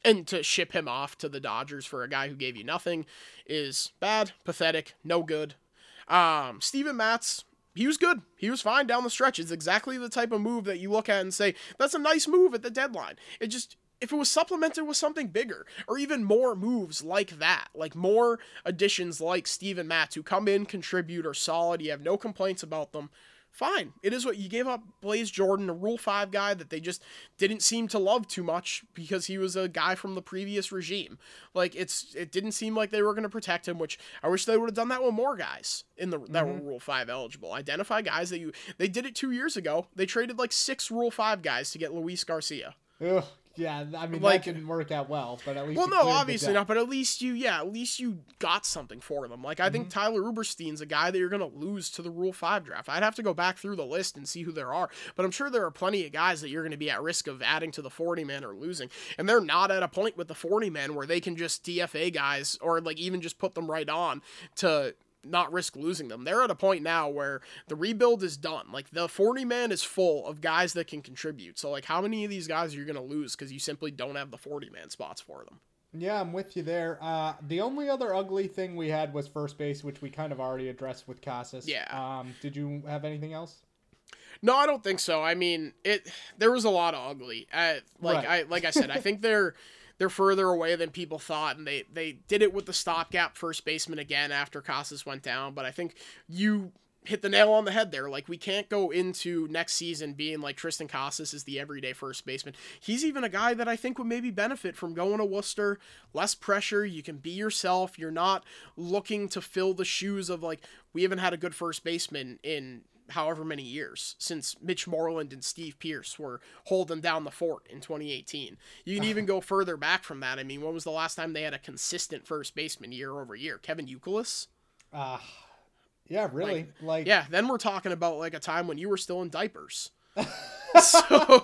And to ship him off to the Dodgers for a guy who gave you nothing is bad, pathetic, no good. Um, Steven Matz, he was good. He was fine down the stretch. It's exactly the type of move that you look at and say, that's a nice move at the deadline. It just, if it was supplemented with something bigger, or even more moves like that, like more additions like Steven Matz who come in, contribute, are solid, you have no complaints about them, fine. It is what you gave up. Blaze Jordan, a Rule five guy that they just didn't seem to love too much because he was a guy from the previous regime. Like, it's it didn't seem like they were going to protect him, which I wish they would have done that with more guys in the that Mm-hmm. were Rule five eligible. Identify guys that you they did it two years ago. They traded like six Rule five guys to get Luis Garcia. Ugh, yeah, I mean, Like- that didn't work out well, but at least Well, you no, cleared the obviously deck. not, but at least you, yeah, at least you got something for them. Like, I think Mm-hmm. Tyler Uberstein's a guy that you're going to lose to the Rule five draft. I'd have to go back through the list and see who there are, but I'm sure there are plenty of guys that you're going to be at risk of adding to the forty man or losing, and they're not at a point with the forty man where they can just D F A guys or, like, even just put them right on to not risk losing them. They're at a point now where the rebuild is done. Like, the forty man is full of guys that can contribute. So, like, how many of these guys are you going to lose because you simply don't have the forty man spots for them? Yeah, I'm with you there. Uh, the only other ugly thing we had was first base, which we kind of already addressed with Casas. Yeah. Um, did you have anything else? No, I don't think so. I mean, it. There was a lot of ugly. Uh, like Right. I, like I said, I think they're they're further away than people thought, and they they did it with the stopgap first baseman again after Casas went down. But I think you hit the nail on the head there. Like, we can't go into next season being like Tristan Casas is the everyday first baseman. He's even a guy that I think would maybe benefit from going to Worcester. Less pressure. You can be yourself. You're not looking to fill the shoes of, like, we haven't had a good first baseman in however many years since Mitch Moreland and Steve Pierce were holding down the fort in twenty eighteen. You can even go further back from that. I mean, when was the last time they had a consistent first baseman year over year? Kevin Youkilis? Uh, yeah, really. Like, Like, Yeah, then we're talking about like a time when you were still in diapers. So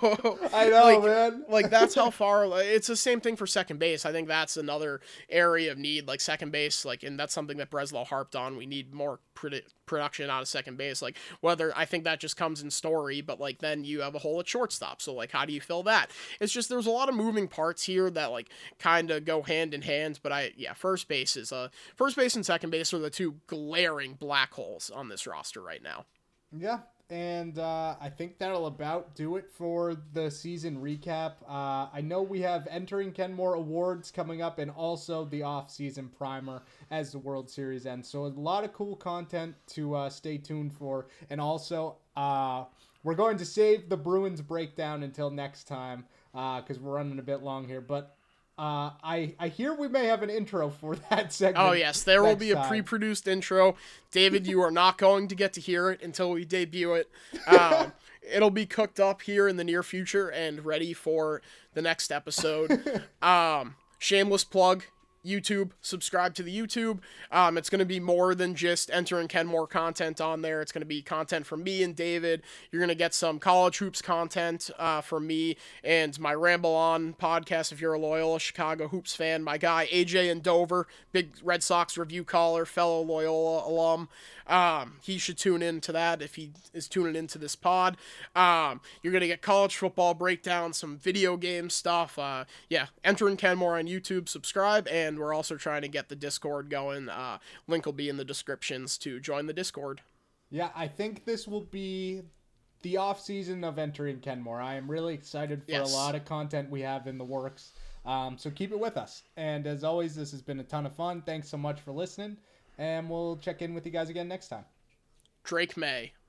I know, like, man. like that's how far. Like, it's the same thing for second base. I think that's another area of need, like second base, like, and that's something that Breslow harped on. We need more produ- production out of second base. Like, whether I think that just comes in story, but like then you have a hole at shortstop. So like, how do you fill that? It's just there's a lot of moving parts here that like kind of go hand in hand. But I yeah, first base is uh first base and second base are the two glaring black holes on this roster right now. Yeah, and uh, I think that'll about do it for the season recap. Uh, I know we have Entering Kenmore Awards coming up and also the off-season primer as the World Series ends. So a lot of cool content to uh, stay tuned for. And also, uh, we're going to save the Bruins breakdown until next time because we're running a bit long here. But Uh, I, I hear we may have an intro for that segment. Oh, yes. There will next be a time. pre-produced intro. David, you are not going to get to hear it until we debut it. Um, it'll be cooked up here in the near future and ready for the next episode. um, shameless plug. YouTube, subscribe to the YouTube. Um, it's going to be more than just Entering Kenmore content on there. It's going to be content from me and David. You're going to get some college hoops content uh, from me and my Ramble On podcast if you're a Loyola Chicago Hoops fan. My guy A J in Dover, big Red Sox review caller, fellow Loyola alum. Um, he should tune in to that if he is tuning into this pod. Um, you're going to get college football breakdown, some video game stuff. Uh, yeah, Entering Kenmore on YouTube, subscribe, and we're also trying to get the Discord going. Uh, link will be in the descriptions to join the Discord. Yeah, I think this will be the off season of Entering Kenmore. I am really excited for Yes. a lot of content we have in the works. Um, so keep it with us. And as always, this has been a ton of fun. Thanks so much for listening. And we'll check in with you guys again next time. Drake May.